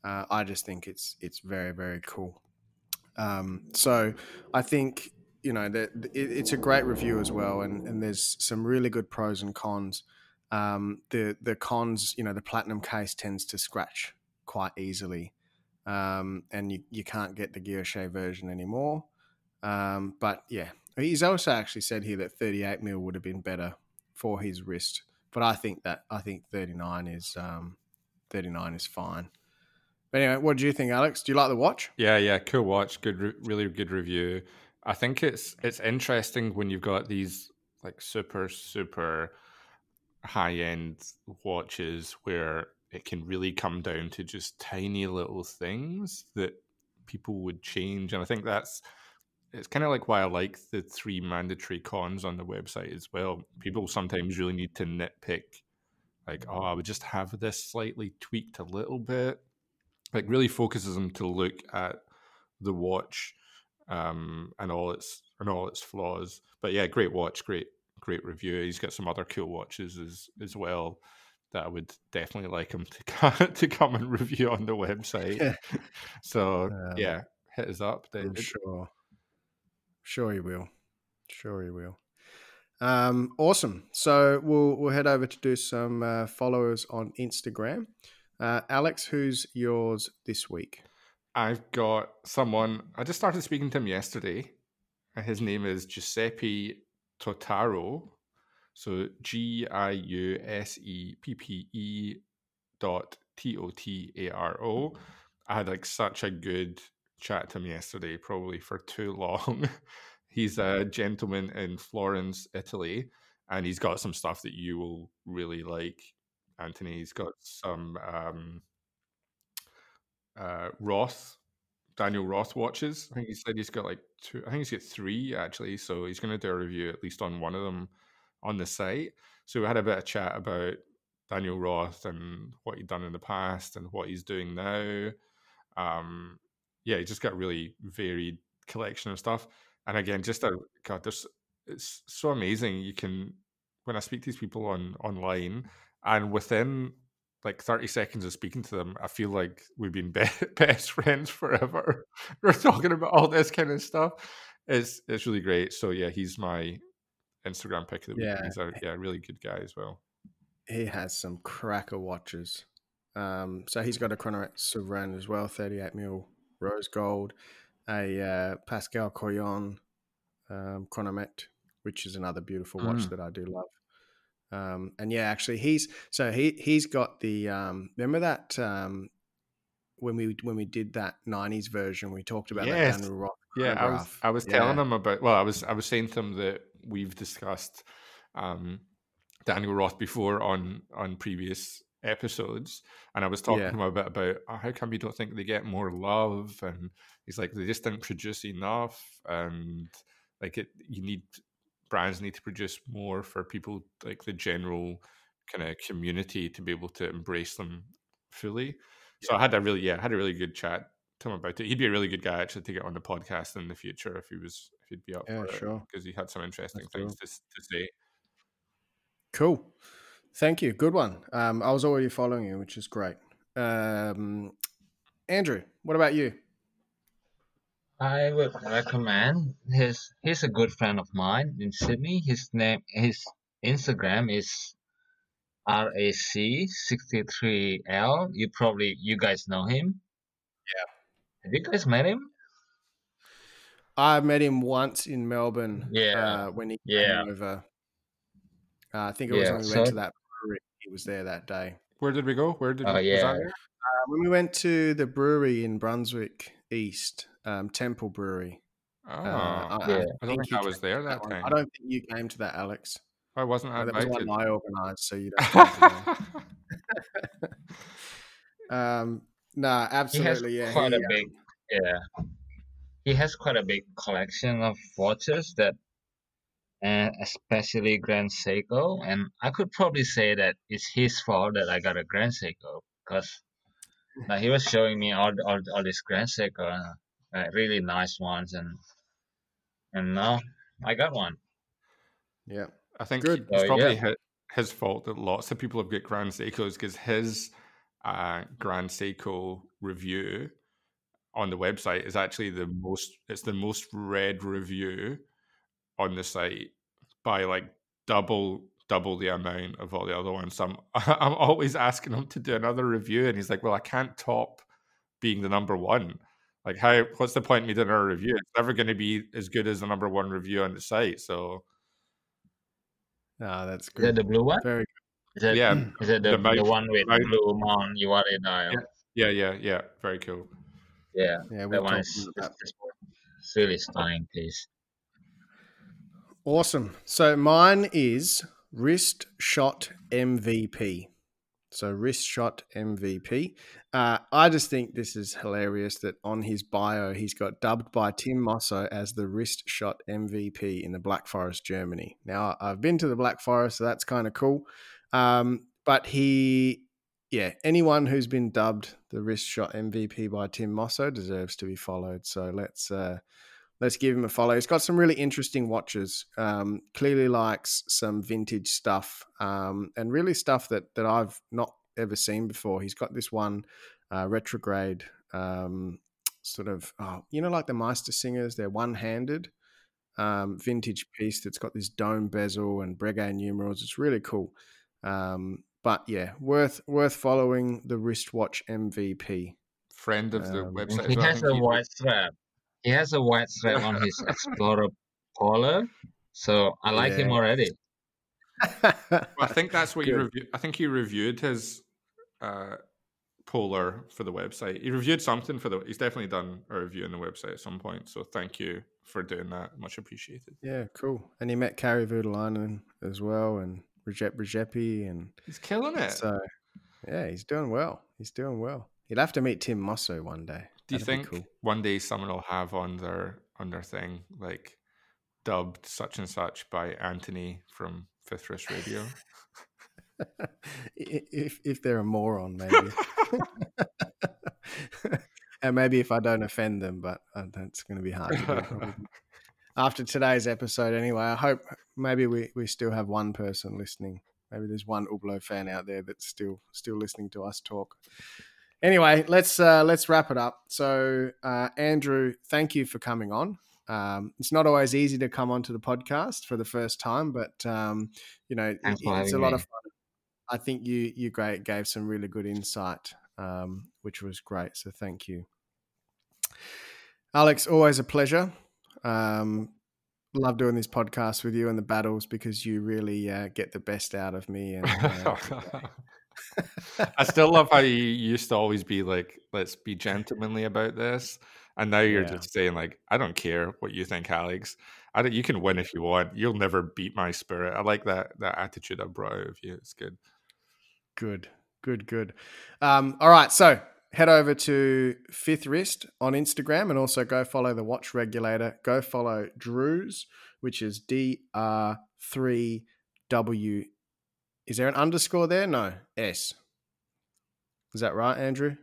Uh, I just think it's it's very very cool. Um, so I think you know that it, it's a great review as well, and, and there's some really good pros and cons. Um, the the cons, you know, the platinum case tends to scratch quite easily, um, and you, you can't get the Guilloche version anymore. Um, but yeah, he's also actually said here that thirty-eight mil would have been better for his wrist, but I think that I think thirty-nine is um, thirty-nine is fine. But anyway, what do you think, Alex? Do you like the watch? Yeah, yeah, cool watch. Good, re- really good review. I think it's it's interesting when you've got these like super super high end watches where it can really come down to just tiny little things that people would change, and I think that's it's kind of like why I like the three mandatory cons on the website as well. People sometimes really need to nitpick, like, oh, I would just have this slightly tweaked a little bit. Like, really focuses them to look at the watch um, and all its and all its flaws. But yeah, great watch, great great review. He's got some other cool watches as as well that I would definitely like him to come, to come and review on the website. Yeah. So Um, yeah, hit us up. I'm It- sure. Sure you will. Sure you will. Um, awesome. So we'll we'll head over to do some uh, followers on Instagram. Uh, Alex, who's yours this week? I've got someone. I just started speaking to him yesterday. And his name is Giuseppe Totaro. So G I U S E P P E dot T O T A R O. I had like such a good chat to him yesterday, probably for too long. He's a gentleman in Florence, Italy, and he's got some stuff that you will really like, Anthony. He's got some um, uh, Roth, Daniel Roth watches. I think he said he's got like two. I think he's got three actually. So he's going to do a review at least on one of them on the site. So we had a bit of chat about Daniel Roth and what he'd done in the past and what he's doing now. Um, yeah, he just got a really varied collection of stuff. And again, just a God, there's it's so amazing. You can when I speak to these people on online, and within like thirty seconds of speaking to them, I feel like we've been be- best friends forever. We're talking about all this kind of stuff. It's it's really great. So yeah, he's my Instagram pick of the week. Yeah. He's a yeah, really good guy as well. He has some cracker watches. Um, so he's got a Chronometer Souverain as well, thirty-eight mil rose gold, a uh, Pascal Coyon um, Chronometer, which is another beautiful watch Mm. that I do love. Um, and yeah, actually, he's so he he's got the um, remember that um, when we when we did that nineties version, we talked about Yes. that Daniel Roth Yeah, I was chronograph. I was Yeah. telling him about well, I was I was saying to him that we've discussed um, Daniel Roth before on on previous episodes, and I was talking Yeah. to him a bit about oh, how come you don't think they get more love, and he's like they just didn't produce enough, and like it you need brands need to produce more for people like the general kind of community to be able to embrace them fully. So I had a really yeah, I had a really good chat to him about it. He'd be a really good guy actually to get on the podcast in the future if he was if he'd be up Yeah, for sure. it because he had some interesting That's things cool. to to say. Cool. Thank you. Good one. Um, I was already following you, which is great. Um, Andrew, what about you? I would recommend his. He's a good friend of mine in Sydney. His name, his Instagram is R A C sixty-three L. You probably, you guys know him. Yeah. Have you guys met him? I met him once in Melbourne Yeah, uh, when he yeah, came over. Uh, I think it was yeah. when we So, went to that brewery. He was there that day. Where did we go? Where did oh we, was that yeah, there? Uh, when we went to the brewery in Brunswick East, um, Temple Brewery. Oh, Uh, I, yeah. I I don't think think you I was came there to that one. time. I don't think you came to that, Alex. I wasn't Uh, that was invited. one I organised, so you don't need to know. um, nah, He has absolutely, yeah. quite He, a big, yeah. He has quite a big collection of watches that, and especially Grand Seiko. And I could probably say that it's his fault that I got a Grand Seiko because uh, he was showing me all all, all these Grand Seiko, uh, uh, really nice ones, and and now I got one. yeah, I think good. it's So probably yeah, his, his fault that lots of people have got Grand Seikos because his uh, Grand Seiko review on the website is actually the most, it's the most read review on the site by like double double the amount of all the other ones. So I'm I'm always asking him to do another review, and he's like, "Well, I can't top being the number one. Like, how? What's the point of me doing a review? It's never going to be as good as the number one review on the site." So, Ah, that's Is that good. the blue one? Very Is that yeah, is that the the mount, the one with mount, blue Mount Iwari dial? yeah, yeah, yeah, yeah, very cool. Yeah, good. Yeah, we that one talked is about is, that. is it's really stunning piece. Awesome. So mine is Wrist Shot M V P. So Wrist Shot M V P. Uh, I just think this is hilarious that on his bio he's got dubbed by Tim Mosso as the Wrist Shot M V P in the Black Forest, Germany. Now I've been to the Black Forest, so that's kind of cool. Um, but he, yeah, anyone who's been dubbed the Wrist Shot M V P by Tim Mosso deserves to be followed. So let's uh, let's give him a follow. He's got some really interesting watches. Um, clearly likes some vintage stuff, um, and really stuff that that I've not ever seen before. He's got this one uh, retrograde um, sort of, oh, you know, like the Meister Singers. They're one-handed um, vintage piece that's got this dome bezel and Breguet numerals. It's really cool. Um, but yeah, worth worth following the wristwatch M V P. Friend of the Um, And website as he well. I has think a he. white strap. He has a white strap on his Explorer collar, so I like him yeah. already. Well, I think that's what you Good. reviewed. I think he reviewed his uh, Polar for the website. He reviewed something for the. He's definitely done a review on the website at some point. So thank you for doing that. Much appreciated. Yeah, cool. And he met Kari Voutilainen as well, and Recep Regepi, and He's killing it. so yeah, he's doing well. He's doing well. He'd have to meet Tim Mosso one day. Do you That'd think be cool. one day someone will have on their on their thing like dubbed such and such by Anthony from Fifth Wrist Radio? if if they're a moron, maybe. And maybe if I don't offend them, but uh, that's going to be hard to do probably. After today's episode, anyway, I hope maybe we, we still have one person listening. Maybe there's one Hublot fan out there that's still still listening to us talk. Anyway, let's uh, let's wrap it up. So, uh, Andrew, thank you for coming on. Um, it's not always easy to come onto the podcast for the first time, but um, you know, it, Thanks for it's a having lot me. of fun. I think you you great gave some really good insight, um, which was great. So, thank you, Alex. Always a pleasure. Um, love doing this podcast with you and the battles because you really uh, get the best out of me. And uh, I still love how you used to always be like, let's be gentlemanly about this. And now you're yeah. just saying like, I don't care what you think, Alex. I don't, you can win if you want. You'll never beat my spirit. I like that that attitude I brought out of you. It's good. Good, good, good. Um, all right. So head over to Fifth Wrist on Instagram and also go follow the Watch Regulator. Go follow Drew's, which is D R three W. Is there an underscore there? No, S. Is that right, Andrew?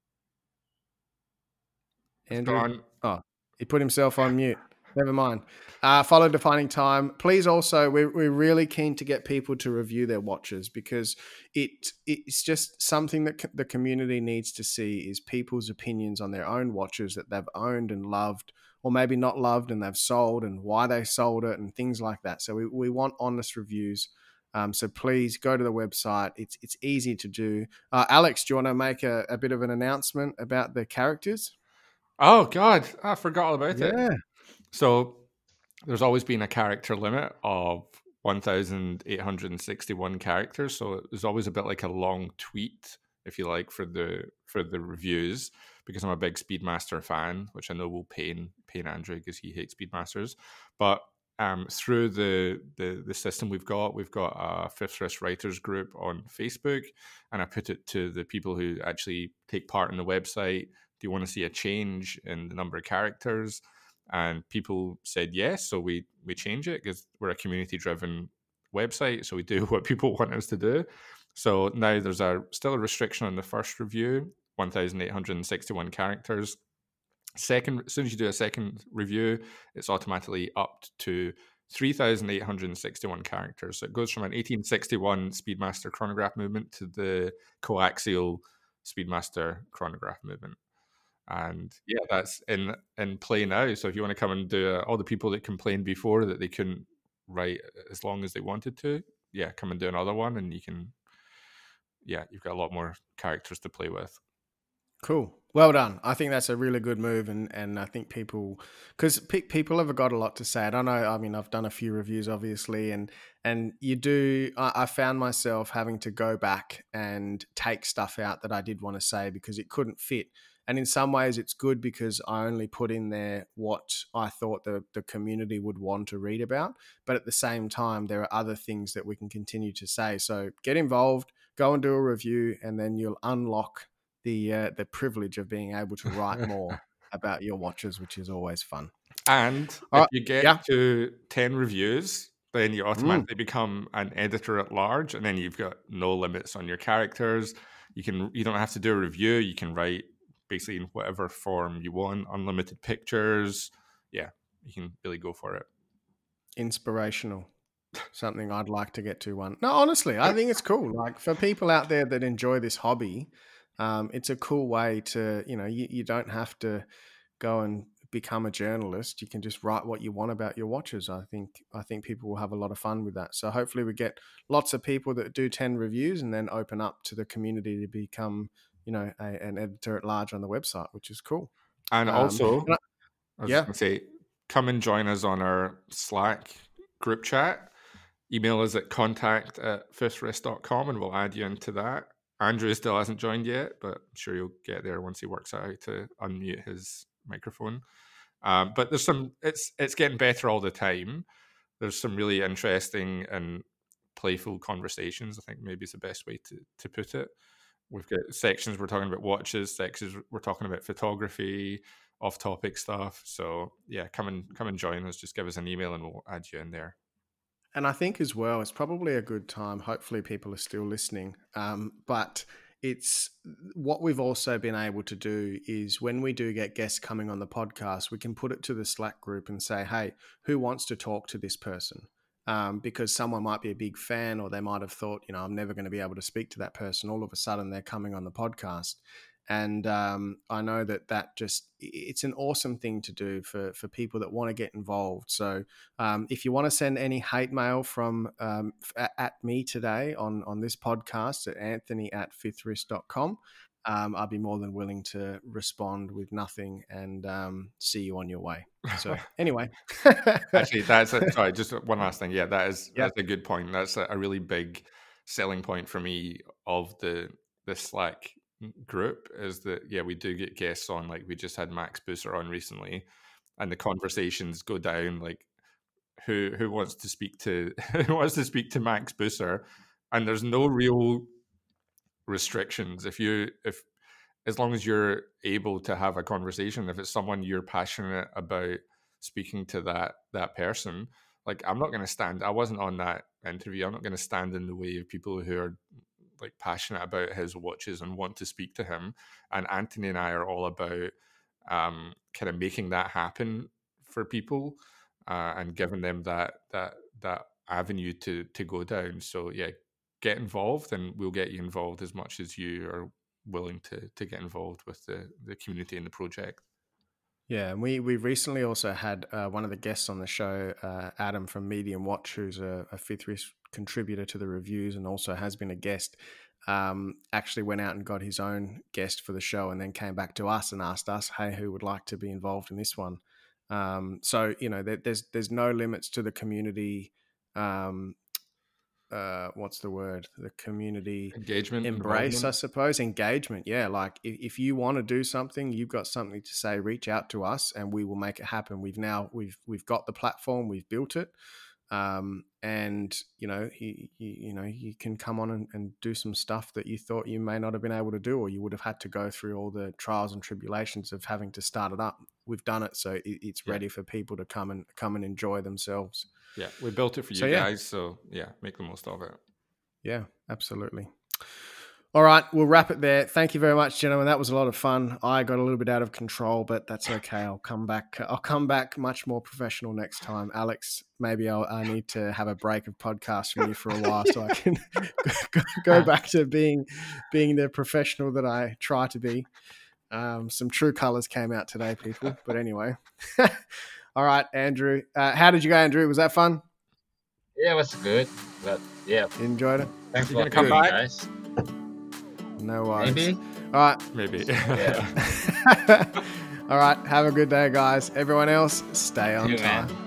Andrew? On. Oh, he put himself on mute. Never mind. Uh, follow Defining Time. Please also, we're, we're really keen to get people to review their watches because it it's just something that co- the community needs to see is people's opinions on their own watches that they've owned and loved, or maybe not loved and they've sold and why they sold it and things like that. So we, we want honest reviews. Um, so please go to the website. It's it's easy to do. Uh, Alex, do you want to make a, a bit of an announcement about the characters? Oh, God. I forgot all about it. Yeah. So there's always been a character limit of one thousand eight hundred sixty-one characters. So there's always a bit like a long tweet, if you like, for the for the reviews, because I'm a big Speedmaster fan, which I know will pain pain Andrew because he hates Speedmasters. But um, through the, the the system we've got, we've got a Fifth Wrist Writers group on Facebook, and I put it to the people who actually take part in the website. Do you want to see a change in the number of characters? And people said yes, so we we change it because we're a community driven website, so we do what people want us to do. So now there's a still a restriction on the first review, one thousand eight hundred sixty-one characters. Second, as soon as you do a second review, it's automatically upped to three thousand eight hundred sixty-one characters. So it goes from an eighteen sixty-one Speedmaster chronograph movement to the coaxial Speedmaster chronograph movement. And yeah, that's in in play now. So if you want to come and do uh, all the people that complained before that they couldn't write as long as they wanted to, yeah, come and do another one, and you can, yeah, you've got a lot more characters to play with. Cool. Well done. I think that's a really good move, and, and I think people, because pe- people have got a lot to say. I don't know. I mean, I've done a few reviews, obviously, and and you do. I, I found myself having to go back and take stuff out that I did want to say because it couldn't fit. And in some ways, it's good because I only put in there what I thought the, the community would want to read about. But at the same time, there are other things that we can continue to say. So get involved, go and do a review, and then you'll unlock the uh, the privilege of being able to write more about your watches, which is always fun. And All if right. you get Yeah. to ten reviews, then you Mm. automatically become an editor at large, and then you've got no limits on your characters. You can you don't have to do a review. You can write basically in whatever form you want, unlimited pictures. Yeah, you can really go for it. Inspirational. Something I'd like to get to one. No, honestly, I think it's cool. Like for people out there that enjoy this hobby, um, it's a cool way to, you know, you, you don't have to go and become a journalist. You can just write what you want about your watches. I think I think people will have a lot of fun with that. So hopefully we get lots of people that do ten reviews and then open up to the community to become, you know, a, an editor at large on the website, which is cool. And Um, also, and I- I was yeah. just going to say, come and join us on our Slack group chat. Email us at contact at fifth wrist dot com and we'll add you into that. Andrew still hasn't joined yet, but I'm sure you'll get there once he works out how to unmute his microphone. Um, but there's some, it's it's getting better all the time. There's some really interesting and playful conversations, I think maybe is the best way to, to put it. We've got sections we're talking about watches, sections we're talking about photography, off-topic stuff. So yeah, come and come and join us. Just give us an email and we'll add you in there. And I think as well, it's probably a good time. Hopefully, people are still listening. Um, but it's what we've also been able to do is when we do get guests coming on the podcast, we can put it to the Slack group and say, hey, who wants to talk to this person? Um, because someone might be a big fan or they might have thought, you know, I'm never going to be able to speak to that person. All of a sudden, they're coming on the podcast. And um, I know that that just, it's an awesome thing to do for, for people that want to get involved. So um, if you want to send any hate mail from um, at, at me today on, on this podcast at anthony at fifth wrist dot com, um, I'll be more than willing to respond with nothing and um, see you on your way. So anyway. Actually, that's a, sorry, just one last thing. Yeah, that is Yep. that's a good point. That's a, a really big selling point for me of the the Slack group is that yeah, we do get guests on. Like we just had Max Busser on recently, and the conversations go down like who who wants to speak to who wants to speak to Max Busser, and there's no real restrictions if you if as long as you're able to have a conversation. If it's someone you're passionate about speaking to that that person, like I'm not going to stand I wasn't on that interview. I'm not going to stand in the way of people who are like passionate about his watches and want to speak to him. And Anthony and I are all about um kind of making that happen for people uh, and giving them that that that avenue to to go down. So yeah, get involved and we'll get you involved as much as you are willing to to get involved with the the community and the project. Yeah, and we we recently also had uh, one of the guests on the show, uh, Adam from Medium Watch, who's a, a Fifth Wrist contributor to the reviews and also has been a guest. Um, actually went out and got his own guest for the show, and then came back to us and asked us, "Hey, who would like to be involved in this one?" Um, so you know, there, there's there's no limits to the community. Um, uh, what's the word? The community Engagement, embrace, I involvement. suppose. Engagement. Yeah. Like if, if you want to do something, you've got something to say, reach out to us and we will make it happen. We've now, we've, we've got the platform, we've built it. Um, and you know, you, you, you know, you can come on and, and do some stuff that you thought you may not have been able to do, or you would have had to go through all the trials and tribulations of having to start it up. We've done it. So it, it's Yeah. ready for people to come and come and enjoy themselves. Yeah, we built it for you So, yeah. guys. So yeah, make the most of it. Yeah, absolutely. All right, we'll wrap it there. Thank you very much, gentlemen. That was a lot of fun. I got a little bit out of control, but that's okay. I'll come back. I'll come back much more professional next time. Alex, maybe I'll, I need to have a break of podcast from you for a while so I can go, go back to being being the professional that I try to be. Um, some true colors came out today, people. But anyway. All right, Andrew. Uh, how did you go, Andrew? Was that fun? Yeah, it was good. But yeah. You enjoyed it? Thanks You're for gonna come coming, back? guys. No worries. Maybe. All right. Maybe. Yeah. All right. Have a good day, guys. Everyone else, stay on You, time. man.